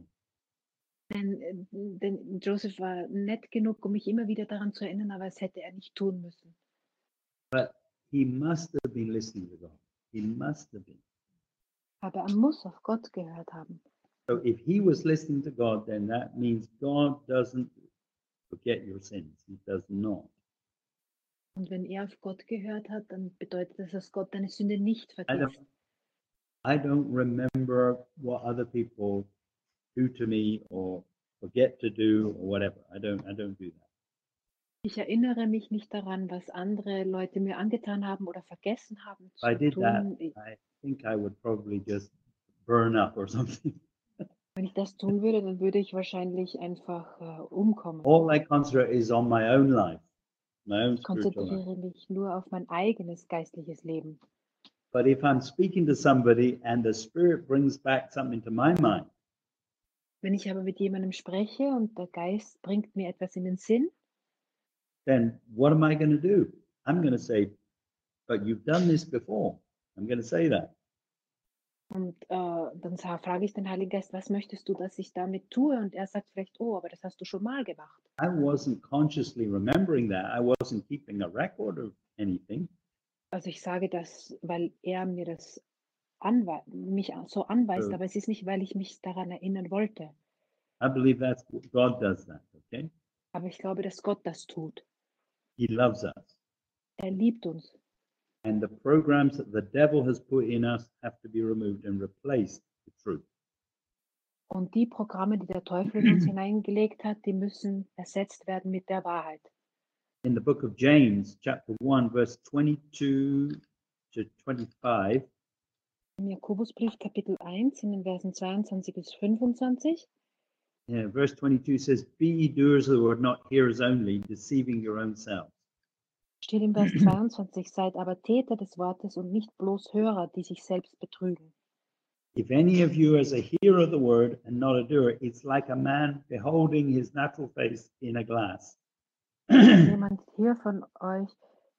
Denn Joseph war nett genug, um mich immer wieder daran zu erinnern, aber es hätte er nicht tun müssen. But he must have been listening to God. He must have been. Aber er muss auf Gott gehört haben. So if he was listening to God, then that means God doesn't forget your sins. He does not. Und wenn er auf Gott gehört hat, dann bedeutet das, dass Gott deine Sünde nicht vergisst. I don't remember what other people do to me or forget to do or whatever. I don't do that. Ich erinnere mich nicht daran, was andere Leute mir angetan haben oder vergessen haben If I zu did that, tun. I think I would probably just burn up or something. Wenn ich das tun würde, dann würde ich wahrscheinlich einfach umkommen. All I concentrate is on my own life, my own Ich spiritual life. konzentriere mich nur auf mein eigenes geistliches Leben. But if I'm speaking to somebody and the Spirit brings back something to my mind, Wenn ich aber mit jemandem spreche und der Geist bringt mir etwas in den Sinn, then what am I going to do? I'm going to say, but you've done this before. I'm going to say that. und dann frage ich den Heiligen Geist, was möchtest du, dass ich damit tue? Und er sagt vielleicht, oh, aber das hast du schon mal gemacht. I wasn't consciously remembering that. I wasn't keeping a record of anything. Also ich sage das, weil er mir das mich so anweist, aber es ist nicht, weil ich mich daran erinnern wollte. I believe that's God does that, okay? Aber ich glaube, dass Gott das tut. He loves us. Er liebt uns. And the programs that the devil has put in us have to be removed and replaced with truth. Und die Programme, die der Teufel in uns hineingelegt hat, die müssen ersetzt werden mit der Wahrheit. In the book of James, chapter 1, verse 22 to 25, Im Jakobusbrief Kapitel 1 in den Versen 22 bis 25 verse 22 says, Be ye doers of the word, not hearers only, deceiving your own selves. steht im Vers 22, seid aber Täter des Wortes und nicht bloß Hörer, die sich selbst betrügen. If any of you is a hearer of the word and not a doer, it's like a man beholding his natural face in a glass. Wenn jemand hier von euch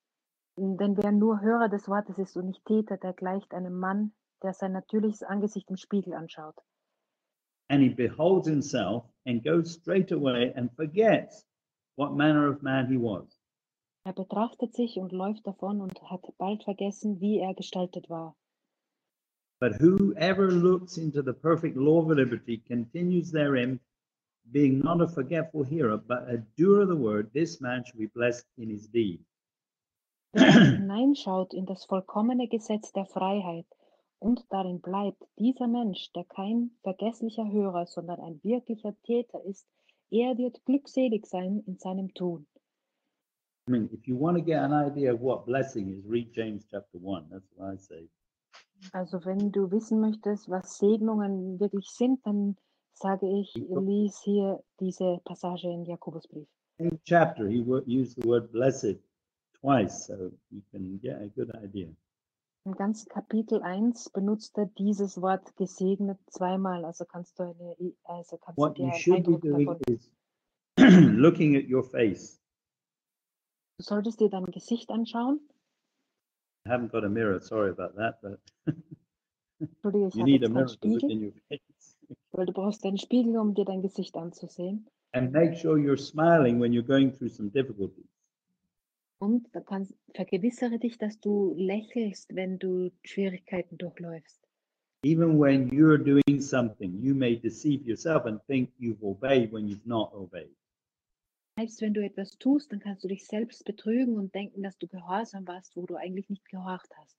Denn wer nur Hörer des Wortes ist und nicht Täter, der gleicht einem Mann, der sein natürliches Angesicht im Spiegel anschaut. And he beholds himself and goes straight away and forgets what manner of man he was. Er betrachtet sich und läuft davon und hat bald vergessen, wie er gestaltet war. But whoever looks into the perfect law of liberty continues therein, being not a forgetful hearer, but a doer of the word, this man shall be blessed in his deed. Wer aber hineinschaut in das vollkommene Gesetz der Freiheit und darin bleibt, dieser Mensch, der kein vergesslicher Hörer, sondern ein wirklicher Täter ist, er wird glückselig sein in seinem Tun. I mean, if you want to get an idea of what blessing is, read James chapter 1. That's what I say. Also wenn du wissen möchtest, was Segnungen wirklich sind, dann sage ich, lies hier diese Passage im Jakobusbrief. Same chapter, he used the word blessed twice, so you can get a good idea. Im ganzen Kapitel 1 benutzt er dieses Wort gesegnet zweimal, also kannst du What dir you einen should be Eindruck doing davon. is looking at your face. Du solltest dir dein Gesicht anschauen. I haven't got a mirror, sorry about that, but Entschuldige, ich you habe need a jetzt keinen mirror to look Spiegel, in your face. weil du brauchst einen Spiegel, um dir dein Gesicht anzusehen. And make sure you're smiling when you're going through some difficulties. Und vergewissere dich, dass du lächelst, wenn du Schwierigkeiten durchläufst. Even when you're doing something, you may deceive yourself and think you've obeyed when you've not obeyed. Selbst wenn du etwas tust, dann kannst du dich selbst betrügen und denken, dass du gehorsam warst, wo du eigentlich nicht gehorcht hast.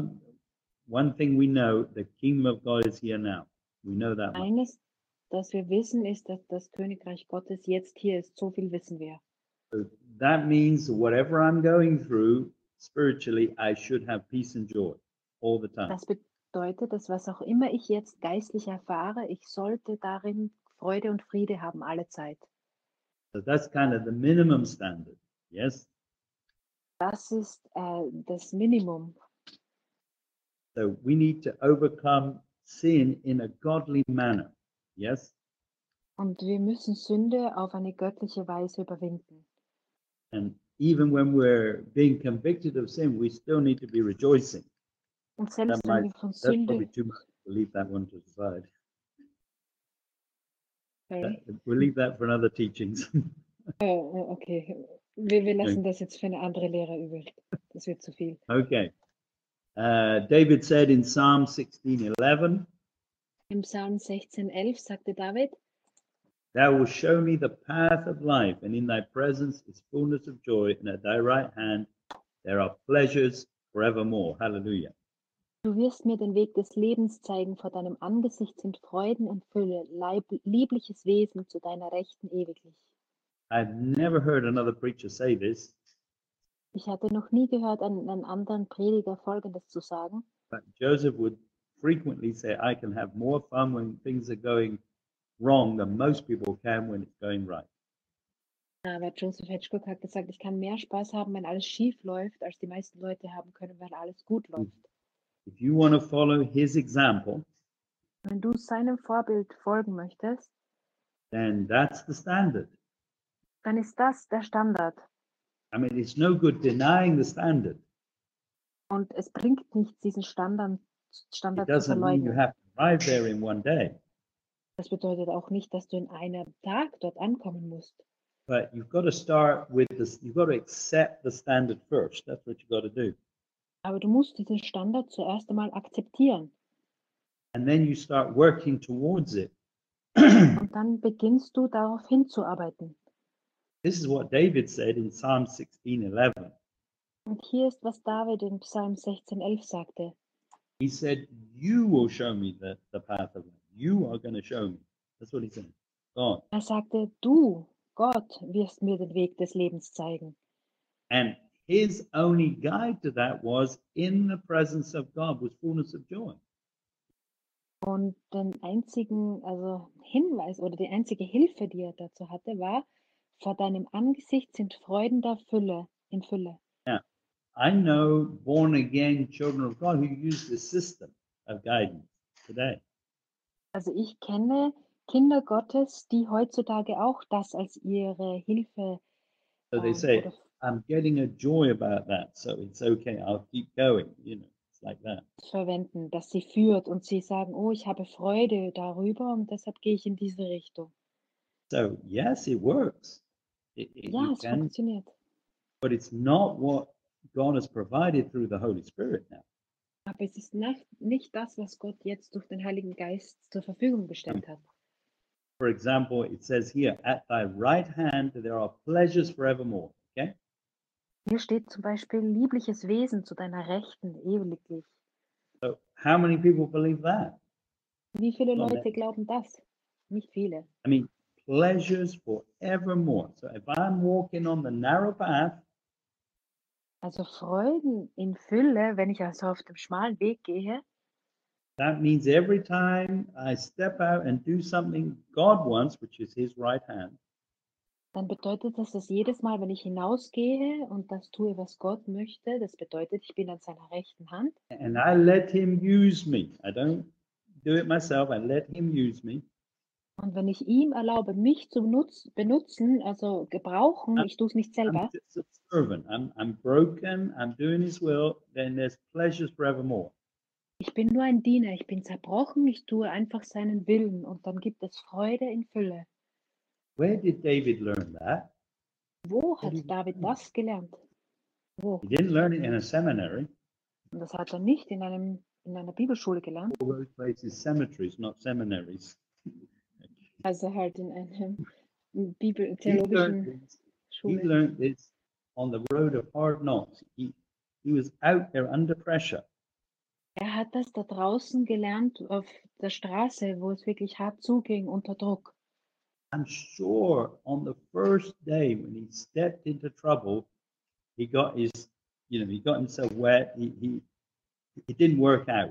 One thing we know, the kingdom of God is here now. We know that much. Eines, das wir wissen, ist, dass das Königreich Gottes jetzt hier ist. So viel wissen wir. So that means whatever I'm going through spiritually, I should have peace and joy all the time. Das bedeutet, dass was auch immer ich jetzt geistlich erfahre, ich sollte darin Freude und Friede haben alle Zeit. So that's kind of the minimum standard. Yes. Das ist das Minimum. So we need to overcome sin in a godly manner. Yes. Und wir müssen Sünde auf eine göttliche Weise überwinden. And even when we're being convicted of sin, we still need to be rejoicing. Und selbst wenn wir von That's Sünde, probably too much. We'll leave that one to the side. sorry. We'll leave that for another teachings. Okay, wir lassen das jetzt für eine andere Lehre übrig. Das wird zu viel. Okay. David said in Psalm 16:11, Im Psalm 16,11 sagte David, Thou wilt show me the path of life, and in thy presence is fullness of joy, and at thy right hand there are pleasures forevermore. Hallelujah. du wirst mir den Weg des Lebens zeigen, vor deinem Angesicht sind Freuden und Fülle, liebliches Wesen zu deiner Rechten ewiglich. I've never heard another preacher say this, Ich hatte noch nie gehört, einen anderen Prediger Folgendes zu sagen, but Joseph would frequently say, I can have more fun when things are going wrong than most people can when it's going right. aber Joseph Hitchcock hat gesagt, ich kann mehr Spaß haben, wenn alles schief läuft, als die meisten Leute haben können, wenn alles gut läuft. If you want to follow his example, Wenn du seinem Vorbild folgen möchtest, then that's the standard. dann ist das der Standard. I mean, it's no good denying the standard. Und es bringt nichts, diesen Standard It zu doesn't mean you verleugnen. have to arrive there in one day, Das bedeutet auch nicht, dass du in einem Tag dort ankommen musst. but you've got to start with this. You've got to accept the standard first. That's what you've got to do. Aber du musst diesen Standard zuerst einmal akzeptieren. And then you start working towards it. Und dann beginnst du darauf hinzuarbeiten. This is what David said in Psalm 16:11. Und hier ist, was David in Psalm 16,11 sagte. He said, You will show me the path of life. You are going to show me. That's what he said. God. Er sagte, du, Gott, wirst mir den Weg des Lebens zeigen. And his only guide to that was in the presence of God was fullness of joy. Und den einzigen, Hinweis oder die einzige Hilfe, die er dazu hatte, war, vor deinem Angesicht sind Freuden der Fülle, in Fülle. Now, I know born again children of God who use this system of guidance today. Also ich kenne Kinder Gottes, die heutzutage auch das als ihre Hilfe So they say, oder I'm getting a joy about that, so it's okay, I'll keep going, it's like that. verwenden, das sie führt und sie sagen: „Oh, ich habe Freude darüber und deshalb gehe ich in diese Richtung." So yes, it works. Ja, You es can, funktioniert, but it's not what God has provided through the Holy Spirit now. aber es ist nicht das, was Gott jetzt durch den Heiligen Geist zur Verfügung Um, gestellt hat. For example, it says here, at thy right hand there are pleasures forevermore. Okay? Hier steht zum Beispiel: „Liebliches Wesen zu deiner Rechten ewiglich." So how many people believe that? Wie viele Not Leute many. glauben das? Nicht viele. I mean, pleasures forevermore. So if I'm walking on the narrow path, Also Freuden in Fülle, wenn ich also auf dem schmalen Weg gehe, that means every time I step out and do something God wants, which is his right hand, dann bedeutet das, dass jedes Mal, wenn ich hinausgehe und das tue, was Gott möchte, das bedeutet, ich bin an seiner rechten Hand. and I let him use me. I don't do it myself, I let him use me. Und wenn ich ihm erlaube, mich zu benutzen, also gebrauchen, I'm, ich tue es nicht I'm selber, just a servant. I'm broken, I'm doing his will, then there's pleasures forevermore. ich bin nur ein Diener, ich bin zerbrochen, ich tue einfach seinen Willen und dann gibt es Freude in Fülle. Where did David learn that? Wo Where hat did he David learn that? das gelernt? Wo? He didn't learn it in a seminary. Und das hat er nicht in einer Bibelschule gelernt, All those places, cemeteries, not seminaries. also halt in einem Bibel He learned theologischen this. He Schule. learned this on the road of hard knocks. He was out there under pressure. Er hat das da draußen gelernt auf der Straße, wo es wirklich hart zuging, unter Druck. I'm sure on the first day when he stepped into trouble, he got his, he got himself wet. It didn't work out.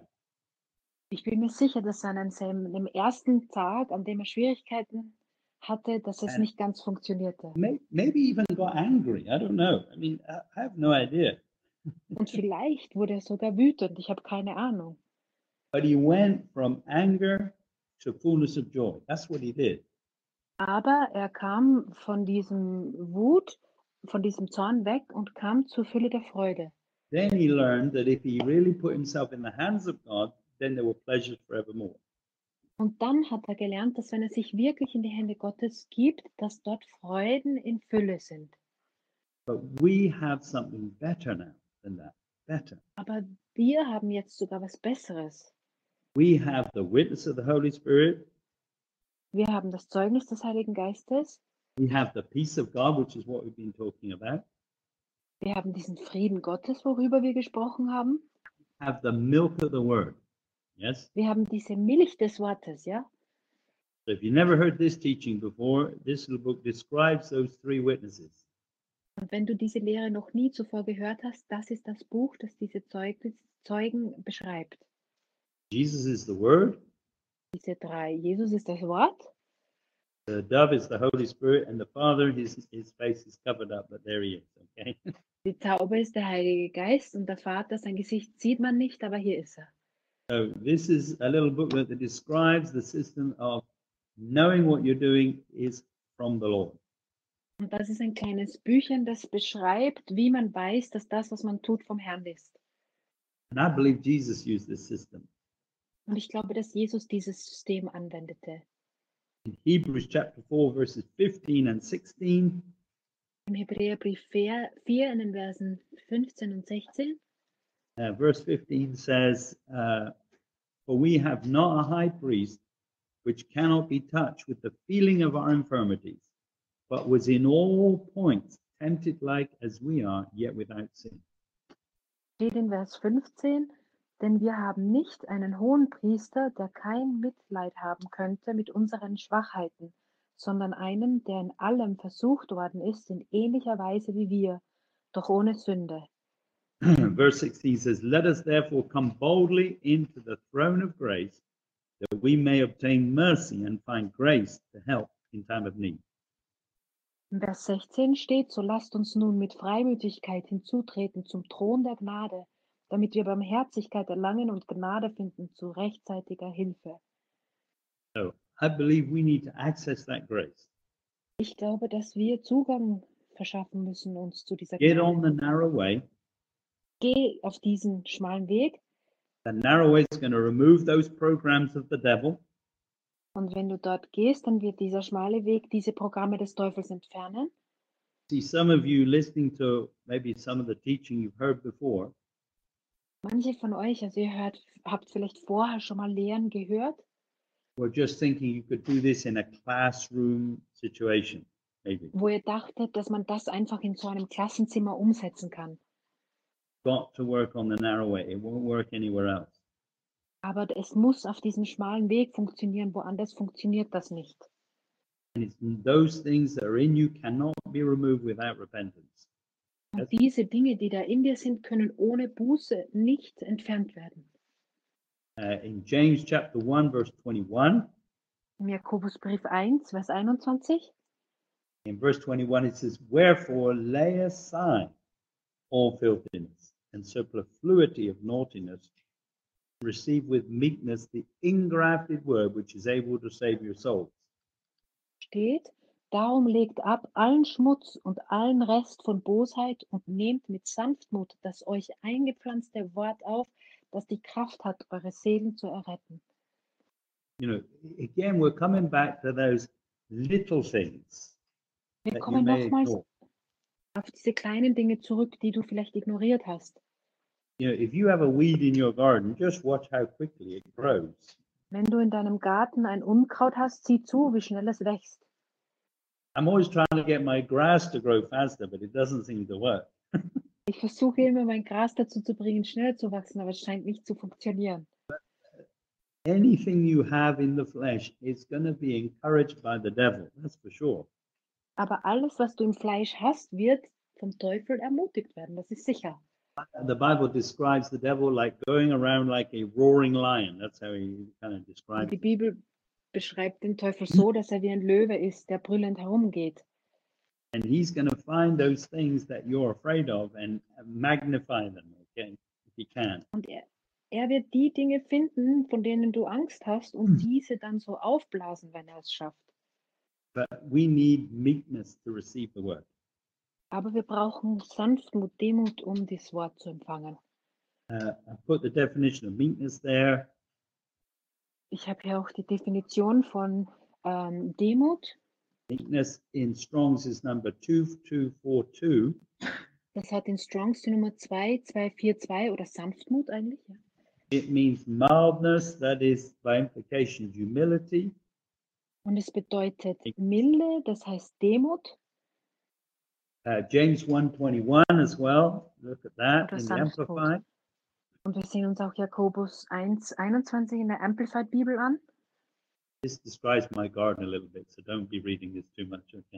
Ich bin mir sicher, dass an dem ersten Tag, an dem er Schwierigkeiten hatte, dass es And nicht ganz funktionierte. maybe even got angry. I don't know. I mean, I have no idea. Und vielleicht wurde er sogar wütend, ich habe keine Ahnung. But he went from anger to fullness of joy. That's what he did. Aber er kam von diesem Wut, von diesem Zorn weg und kam zur Fülle der Freude. Then he learned that if he really put himself in the hands of God, then there were pleasures forevermore. Und dann hat er gelernt, dass wenn er sich wirklich in die Hände Gottes gibt, dass dort Freuden in Fülle sind. But we have something better now than that. Better. Aber wir haben jetzt sogar was Besseres. We have the witness of the Holy Spirit. Wir haben das Zeugnis des Heiligen Geistes. We have the peace of God, which is what we've been talking about. Wir haben diesen Frieden Gottes, worüber wir gesprochen haben. Have the milk of the word. Yes? Wir haben diese Milch des Wortes, ja? So if you never heard this teaching before, this little book describes those three witnesses. Und wenn du diese Lehre noch nie zuvor gehört hast, das ist das Buch, das diese Zeugen beschreibt. Jesus is the word, Diese drei. Jesus ist das Wort, the dove is the Holy Spirit, and the Father, his face is covered up, but there he is. Okay. die Taube ist der Heilige Geist und der Vater, sein Gesicht sieht man nicht, aber hier ist er. So this is a little booklet that describes the system of knowing what you're doing is from the Lord. Und das ist ein kleines Büchchen, das beschreibt, wie man weiß, dass das, was man tut, vom Herrn ist. And I believe Jesus used this system. Und ich glaube, dass Jesus dieses System anwendete. In Hebrews chapter 4, verses 15 and 16, Im Hebräerbrief 4 in den Versen 15 und 16. verse 15 says, For we have not a high priest which cannot be touched with the feeling of our infirmities, but was in all points tempted like as we are, yet without sin. Steht in Vers 15, denn wir haben nicht einen hohen Priester, der kein Mitleid haben könnte mit unseren Schwachheiten, sondern einen, der in allem versucht worden ist, in ähnlicher Weise wie wir, doch ohne Sünde. Verse 16 says, Let us therefore come boldly into the throne of grace, that we may obtain mercy and find grace to help in time of need. In Vers 16 steht, so lasst uns nun mit Freimütigkeit hinzutreten zum Thron der Gnade, damit wir Barmherzigkeit erlangen und Gnade finden zu rechtzeitiger Hilfe. So I believe we need to access that grace. Ich glaube, dass wir Zugang verschaffen müssen uns zu dieser Get on Gnade. the narrow way. Geh auf diesen schmalen Weg The narrow way is going to remove those programs of the devil. und wenn du dort gehst, dann wird dieser schmale Weg diese Programme des Teufels entfernen. See, some of you listening to maybe some of the teaching you've heard before, Manche von euch, also habt vielleicht vorher schon mal Lehren gehört, were just thinking you could do this in a classroom situation, maybe. wo ihr dachtet, dass man das einfach in so einem Klassenzimmer umsetzen kann. Got to work on the narrow way. It won't work anywhere else. Aber es muss auf diesem schmalen Weg funktionieren, woanders funktioniert das nicht. And it's those things that are in you cannot be removed without repentance. Und diese Dinge, die da in dir sind, können ohne Buße nicht entfernt werden. In James chapter 1, verse 21, Im Jakobusbrief 1, Vers 21, in verse 21 it says, "Wherefore lay aside all filthiness and superfluity of naughtiness, receive with meekness the ingrafted word which is able to save your souls." steht, darum legt ab allen Schmutz und allen Rest von Bosheit und nehmt mit Sanftmut das euch eingepflanzte Wort auf, das die Kraft hat, eure Seelen zu erretten. You know, again, we're coming back to those little things Wir that you kommen may nochmals ignore. auf diese kleinen Dinge zurück, die du vielleicht ignoriert hast. You know, if you have a weed in your garden, just watch how quickly it grows. Wenn du in deinem Garten ein Unkraut hast, sieh zu, wie schnell es wächst. I'm always trying to get my grass to grow faster, but it doesn't seem to work. Ich versuche immer, mein Gras dazu zu bringen, schneller zu wachsen, aber es scheint nicht zu funktionieren. Anything you have in the flesh is going to be encouraged by the devil, that's for sure. Aber alles, was du im Fleisch hast, wird vom Teufel ermutigt werden, das ist sicher. The Bible describes the devil like going around like a roaring lion. That's how he kind of Und describes die it. Bibel beschreibt den Teufel so, dass er wie ein Löwe ist, der brüllend herumgeht. And he's going to find those things that you're afraid of and magnify them, okay, if he can. Und er wird die Dinge finden, von denen du Angst hast, und diese dann so aufblasen, wenn er es schafft. But we need meekness to receive the word. Aber wir brauchen Sanftmut, Demut, um das Wort zu empfangen. I put the definition of meekness there. Ich habe hier auch die Definition von Demut. Meekness in Strong's is number 2242. Das hat in Strongs die Nummer 2242 oder Sanftmut eigentlich. Ja. It means mildness, that is by implication humility. Und es bedeutet Milde, das heißt Demut. James 1:21 as well. Look at that Oder in the Sanftmut. Amplified. Und wir sehen uns auch Jakobus 1,21 in der Amplified Bibel an. This describes my garden a little bit, so don't be reading this too much, okay?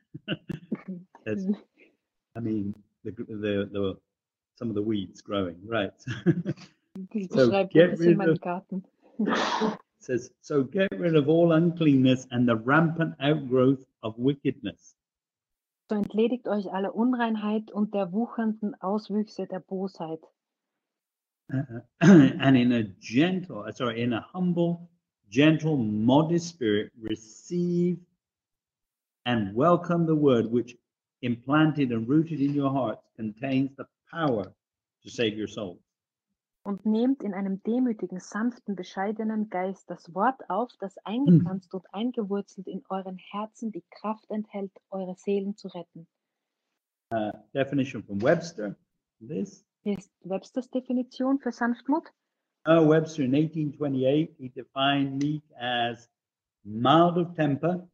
That's, I mean, the some of the weeds growing, right? Die So beschreibt get ein bisschen rid meinen of- Garten. It says, so get rid of all uncleanness and the rampant outgrowth of wickedness. So entledigt euch aller Unreinheit und der wuchernden Auswüchse der Bosheit. And in a humble, gentle, modest spirit, receive and welcome the word which, implanted and rooted in your hearts, contains the power to save your souls. Und nehmt in einem demütigen, sanften, bescheidenen Geist das Wort auf, das eingepflanzt und eingewurzelt in euren Herzen die Kraft enthält, eure Seelen zu retten. Definition from Webster. This. Hier ist Websters Definition für Sanftmut. Webster in 1828, he defined meek as mild of temper,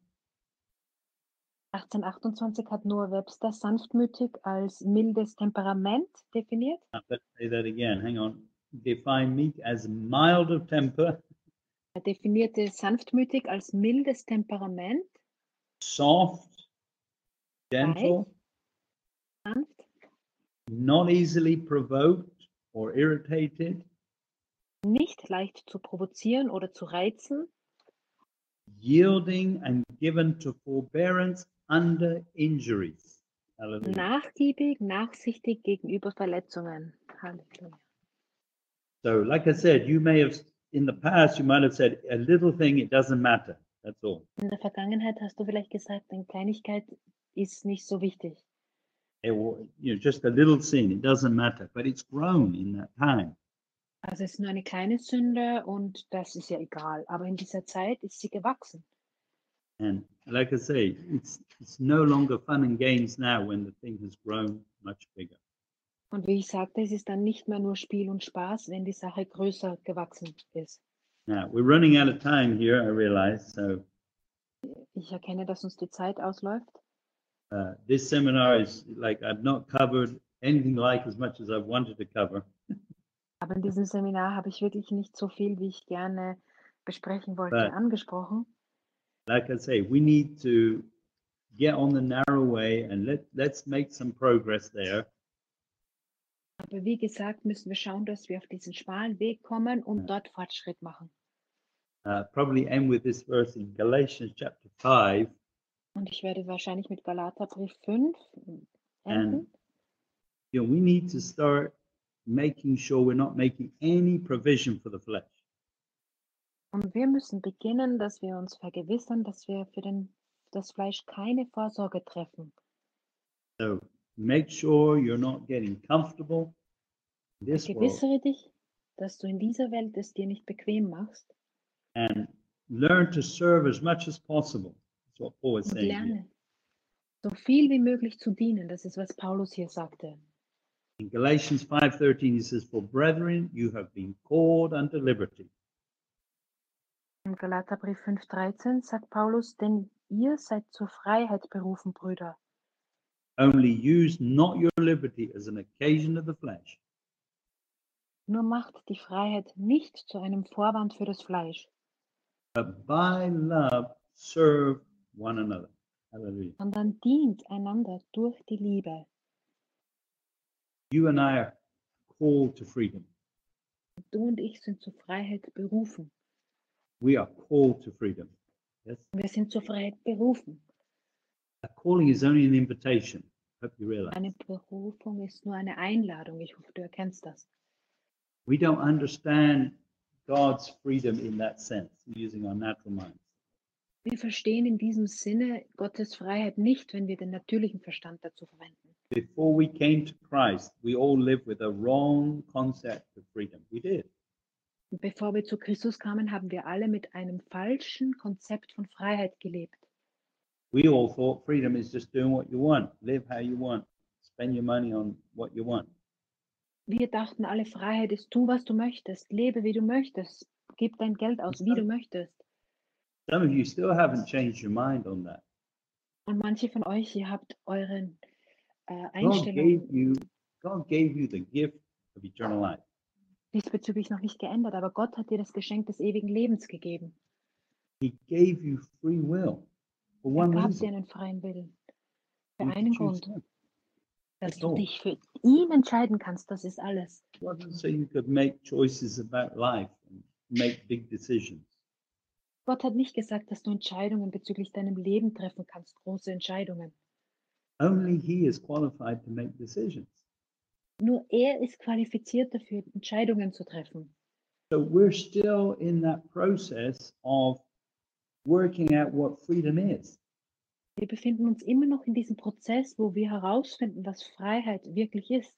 1828 hat Noah Webster sanftmütig als mildes Temperament definiert. let's say that again, hang on. Define meek as mild of temper, Er definierte sanftmütig als mildes Temperament, soft, gentle, sanft, not easily provoked or irritated, nicht leicht zu provozieren oder zu reizen, yielding and given to forbearance under injuries. Hallelujah. nachgiebig, nachsichtig gegenüber Verletzungen. Halleluja. So, like I said, you may have, in the past, you might have said, a little thing, it doesn't matter. That's all. In der Vergangenheit hast du vielleicht gesagt, eine Kleinigkeit, ist nicht so wichtig. Or just a little sin, it doesn't matter. But it's grown in that time. Also, es ist nur eine kleine Sünde und das ist ja egal. Aber in dieser Zeit ist sie gewachsen. And like I say, it's no longer fun and games now when the thing has grown much bigger. Und wie ich sagte, es ist dann nicht mehr nur Spiel und Spaß, wenn die Sache größer gewachsen ist. Now we're running out of time here, I realize. So Ich erkenne, dass uns die Zeit ausläuft. this seminar is like I've not covered anything like as much as I've wanted to cover. Aber in diesem Seminar habe ich wirklich nicht so viel, wie ich gerne besprechen wollte, But angesprochen. like I say, we need to get on the narrow way and let's make some progress there. Aber wie gesagt, müssen wir schauen, dass wir auf diesen schmalen Weg kommen und dort Fortschritt machen. Probably end with this verse in Galatians chapter 5. Und ich werde wahrscheinlich mit Galaterbrief 5 And enden. we need to start making sure we're not making any provision for the flesh. Und wir müssen beginnen, dass wir uns vergewissern, dass wir für das Fleisch keine Vorsorge treffen. So make sure you're not getting comfortable in this world Vergewissere dich, dass du in dieser Welt es dir nicht bequem machst and learn to serve as much as possible. That's what Paul is und saying here. lerne, so viel wie möglich zu dienen. Das ist, was Paulus hier sagte. In Galatians 5:13 he says, "For brethren, you have been called unto liberty." Im Galaterbrief 5,13 sagt Paulus, denn ihr seid zur Freiheit berufen, Brüder. Only use not your liberty as an occasion of the flesh, Nur macht die Freiheit nicht zu einem Vorwand für das Fleisch, but by love serve one another. Hallelujah. sondern dient einander durch die Liebe. You and I are called to freedom. Du und ich sind zur Freiheit berufen. We are called to freedom. Yes. Wir sind zur Freiheit berufen. A calling is only an invitation. Hope you realize. Eine Berufung ist nur eine Einladung. Ich hoffe, du erkennst das. We don't understand God's freedom in that sense, using our natural minds. Wir verstehen in diesem Sinne Gottes Freiheit nicht, wenn wir den natürlichen Verstand dazu verwenden. Before we came to Christ, we all lived with a wrong concept of freedom. We did. Und bevor wir zu Christus kamen, haben wir alle mit einem falschen Konzept von Freiheit gelebt. We all thought freedom is just doing what you want, live how you want, spend your money on what you want. Wir dachten alle, Freiheit ist, tu, was du möchtest, lebe, wie du möchtest, gib dein Geld aus, wie du möchtest. Some of you still haven't changed your mind on that. Und manche von euch, ihr habt euren God Einstellungen gave you the gift of eternal life. diesbezüglich noch nicht geändert, aber Gott hat dir das Geschenk des ewigen Lebens gegeben. He gave you free will for Er one gab dir reason. einen freien Willen. Für You can einen choose Grund, him. dass That's du all. dich für ihn entscheiden kannst, das ist alles. It wasn't so you could make choices about life and make big decisions. Gott hat nicht gesagt, dass du Entscheidungen bezüglich deinem Leben treffen kannst, große Entscheidungen. Only He is qualified to make decisions. Nur er ist qualifiziert dafür, Entscheidungen zu treffen. So we're still in that process of working out what freedom is. Wir befinden uns immer noch in diesem Prozess, wo wir herausfinden, was Freiheit wirklich ist.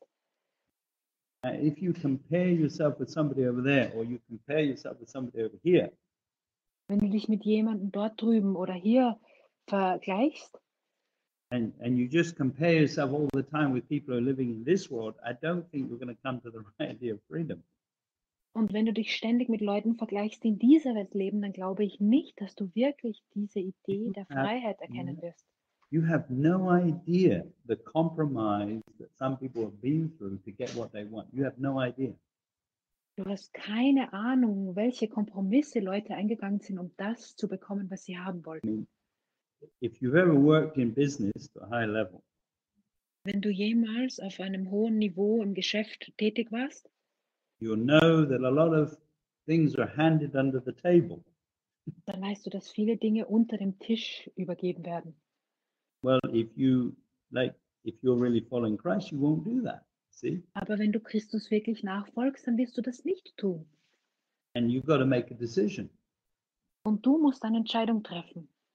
If you compare yourself with somebody over there, or you compare yourself with somebody over here, Wenn du dich mit jemandem dort drüben oder hier vergleichst and you just compare yourself all the time with people who are living in this world, I don't think you're going to come to the right idea of freedom. und wenn du dich ständig mit Leuten vergleichst, die in dieser Welt leben, dann glaube ich nicht, dass du wirklich diese Idee der Freiheit erkennen wirst. You have no idea the compromise that some people have been through to get what they want. You have no idea. Du hast keine Ahnung, welche Kompromisse Leute eingegangen sind, um das zu bekommen, was sie haben wollten. If you've ever worked in business to a high level, Wenn du jemals auf einem hohen Niveau im Geschäft tätig warst, you'll know that a lot of things are handed under the table. dann weißt du, dass viele Dinge unter dem Tisch übergeben werden. Well, if you're really following Christ, you won't do that. See? Aber wenn du Christus wirklich nachfolgst, dann wirst du das nicht tun. And you've got to make a decision. Und du musst eine Entscheidung treffen.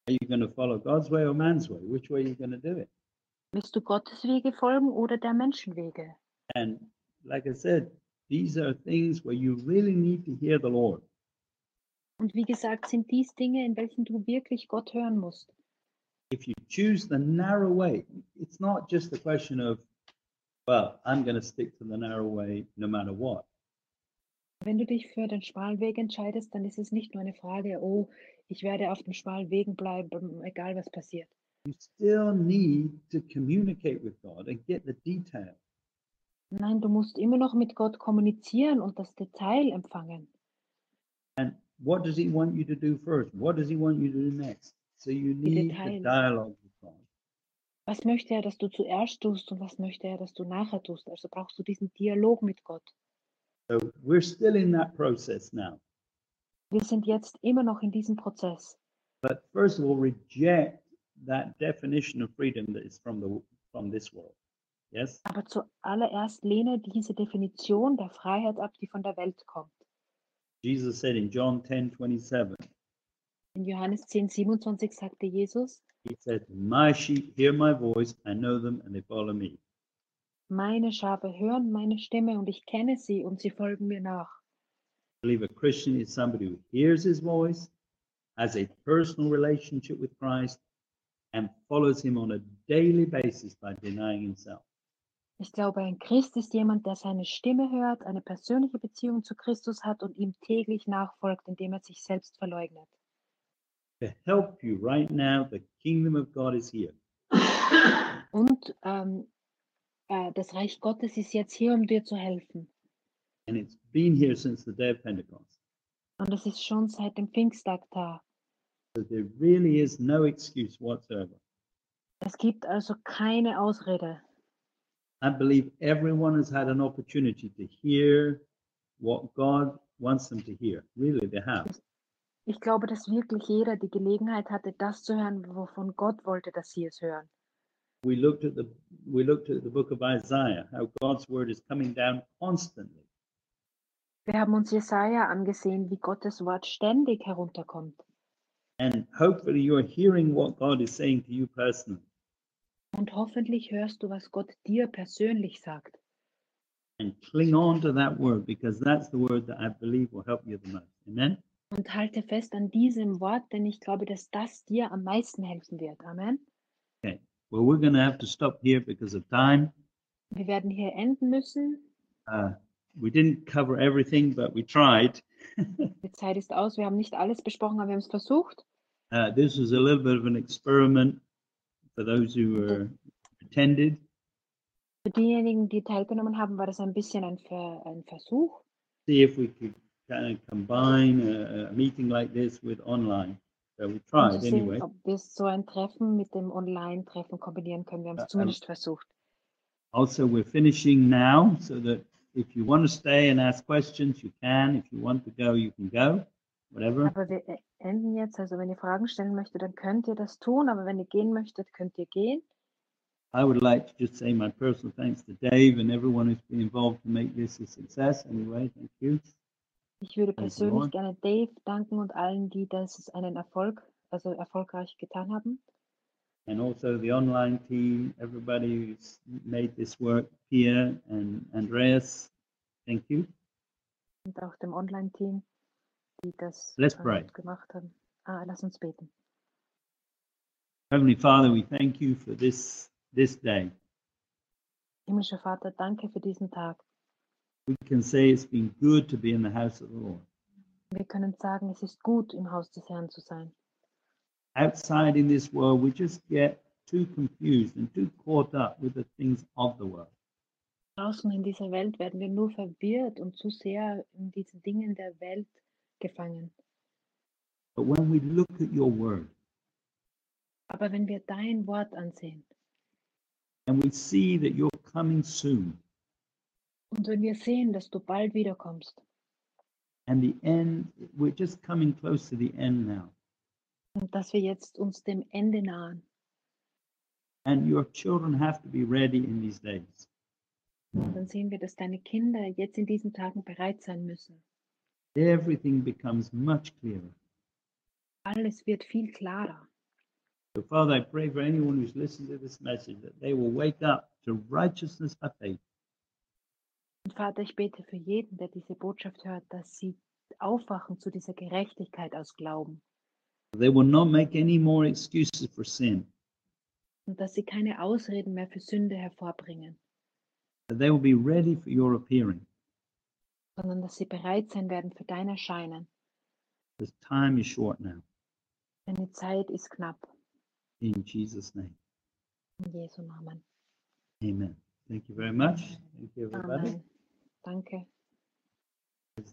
Are you going to follow God's way or man's way? Which way are you going to do it? Willst du Gottes Wege folgen oder der Menschenwege? And like I said, these are things where you really need to hear the Lord. Und wie gesagt, sind dies Dinge, in welchen du wirklich Gott hören musst. If you choose the narrow way, it's not just a question of, well, I'm going to stick to the narrow way no matter what. Wenn du dich für den schmalen Weg entscheidest, dann ist es nicht nur eine Frage, oh, ich werde auf dem schmalen Weg bleiben, egal was passiert. You still need to communicate with God and get the detail. Nein, du musst immer noch mit Gott kommunizieren und das Detail empfangen. And what does He want you to do first? What does He want you to do next? So you Die need the Details. dialogue with God. Was möchte er, dass du zuerst tust und was möchte er, dass du nachher tust? Also brauchst du diesen Dialog mit Gott. So we're still in that process now. Wir sind jetzt immer noch in diesem Prozess. But first of all, reject that definition of freedom that is from this world. Yes? Aber zuallererst lehne diese Definition der Freiheit ab, die von der Welt kommt. Jesus said in John 10:27, In Johannes 10,27 sagte Jesus, He said, My sheep hear my voice, I know them, and they follow me. meine Schafe hören meine Stimme und ich kenne sie und sie folgen mir nach. I believe a Christian is somebody who hears His voice, has a personal relationship with Christ, and follows Him on a daily basis by denying himself. Ich glaube, ein Christ ist jemand, der seine Stimme hört, eine persönliche Beziehung zu Christus hat und ihm täglich nachfolgt, indem er sich selbst verleugnet. To help you right now, the kingdom of God is here. Und das Reich Gottes ist jetzt hier, um dir zu helfen. And it's been here since the day of Pentecost. Und es ist schon seit dem Pfingsttag da. So there really is no excuse whatsoever. Es gibt also keine Ausrede. I believe everyone has had an opportunity to hear what God wants them to hear. Really, they have. Ich glaube, dass wirklich jeder die Gelegenheit hatte, das zu hören, wovon Gott wollte, dass sie es hören. We looked at the book of Isaiah, how God's word is coming down constantly. Wir haben uns Jesaja angesehen, wie Gottes Wort ständig herunterkommt. And hopefully you're hearing what God is saying to you personally. Und hoffentlich hörst du, was Gott dir persönlich sagt. And cling on to that word, because that's the word that I believe will help you the most. Amen? Und halte fest an diesem Wort, denn ich glaube, dass das dir am meisten helfen wird. Amen. Okay. Well, we're going to have to stop here because of time. Wir werden hier enden müssen. We didn't cover everything, but we tried. Die Zeit ist aus. Wir haben nicht alles besprochen, aber wir haben es versucht. This was a little bit of an experiment for those who attended. Für diejenigen, die teilgenommen haben, war das ein bisschen ein Versuch. See if we could kind of combine a meeting like this with online. So we Um tried zu sehen, anyway. ob wir so ein Treffen mit dem Online-Treffen kombinieren können. Wir haben es zumindest versucht. Also, we're finishing now, so that if you want to stay and ask questions, you can. If you want to go, you can go. Whatever. Aber wir enden jetzt. Also wenn ihr Fragen stellen möchtet, dann könnt ihr das tun. Aber wenn ihr gehen möchtet, könnt ihr gehen. I would like to just say my personal thanks to Dave and everyone who's been involved to make this a success. Anyway, thank you. Ich würde Praise the persönlich Lord. gerne Dave danken und allen, die das erfolgreich getan haben. And also the online team, everybody who's made this work, Pia and Andreas, thank you. Und auch dem Online-Team, die das Let's pray. gemacht haben. Lass uns beten. Heavenly Father, we thank you for this day. Himmlischer Vater, danke für diesen Tag. We can say it's been good to be in the house of the Lord. Wir können sagen, es ist gut, im Haus des Herrn zu sein. Outside in this world, we just get too confused and too caught up with the things of the world. Draußen in dieser Welt werden wir nur verwirrt und zu sehr in diesen Dingen der Welt gefangen. But when we look at your word Aber wenn wir dein Wort ansehen and we see that you're coming soon, und wenn wir sehen, dass du bald wiederkommst and the end, we're just coming close to the end now. und dass wir jetzt uns dem Ende nahen, And your children have to be ready in these days. dann sehen wir, dass deine Kinder jetzt in diesen Tagen bereit sein müssen. Everything becomes much clearer. Alles wird viel klarer. So, Father, I pray for anyone who's listened to this message that they will wake up to righteousness by faith. Und Vater, ich bete für jeden, der diese Botschaft hört, dass sie aufwachen zu dieser Gerechtigkeit aus Glauben They will not make any more excuses for sin. und dass sie keine Ausreden mehr für Sünde hervorbringen, That they will be ready for your appearing. sondern dass sie bereit sein werden für dein Erscheinen. Because time is short now. Denn die Zeit ist knapp. In Jesus' name. In Jesu Namen. Amen. Thank you very much. Thank you, everybody. Amen. Danke.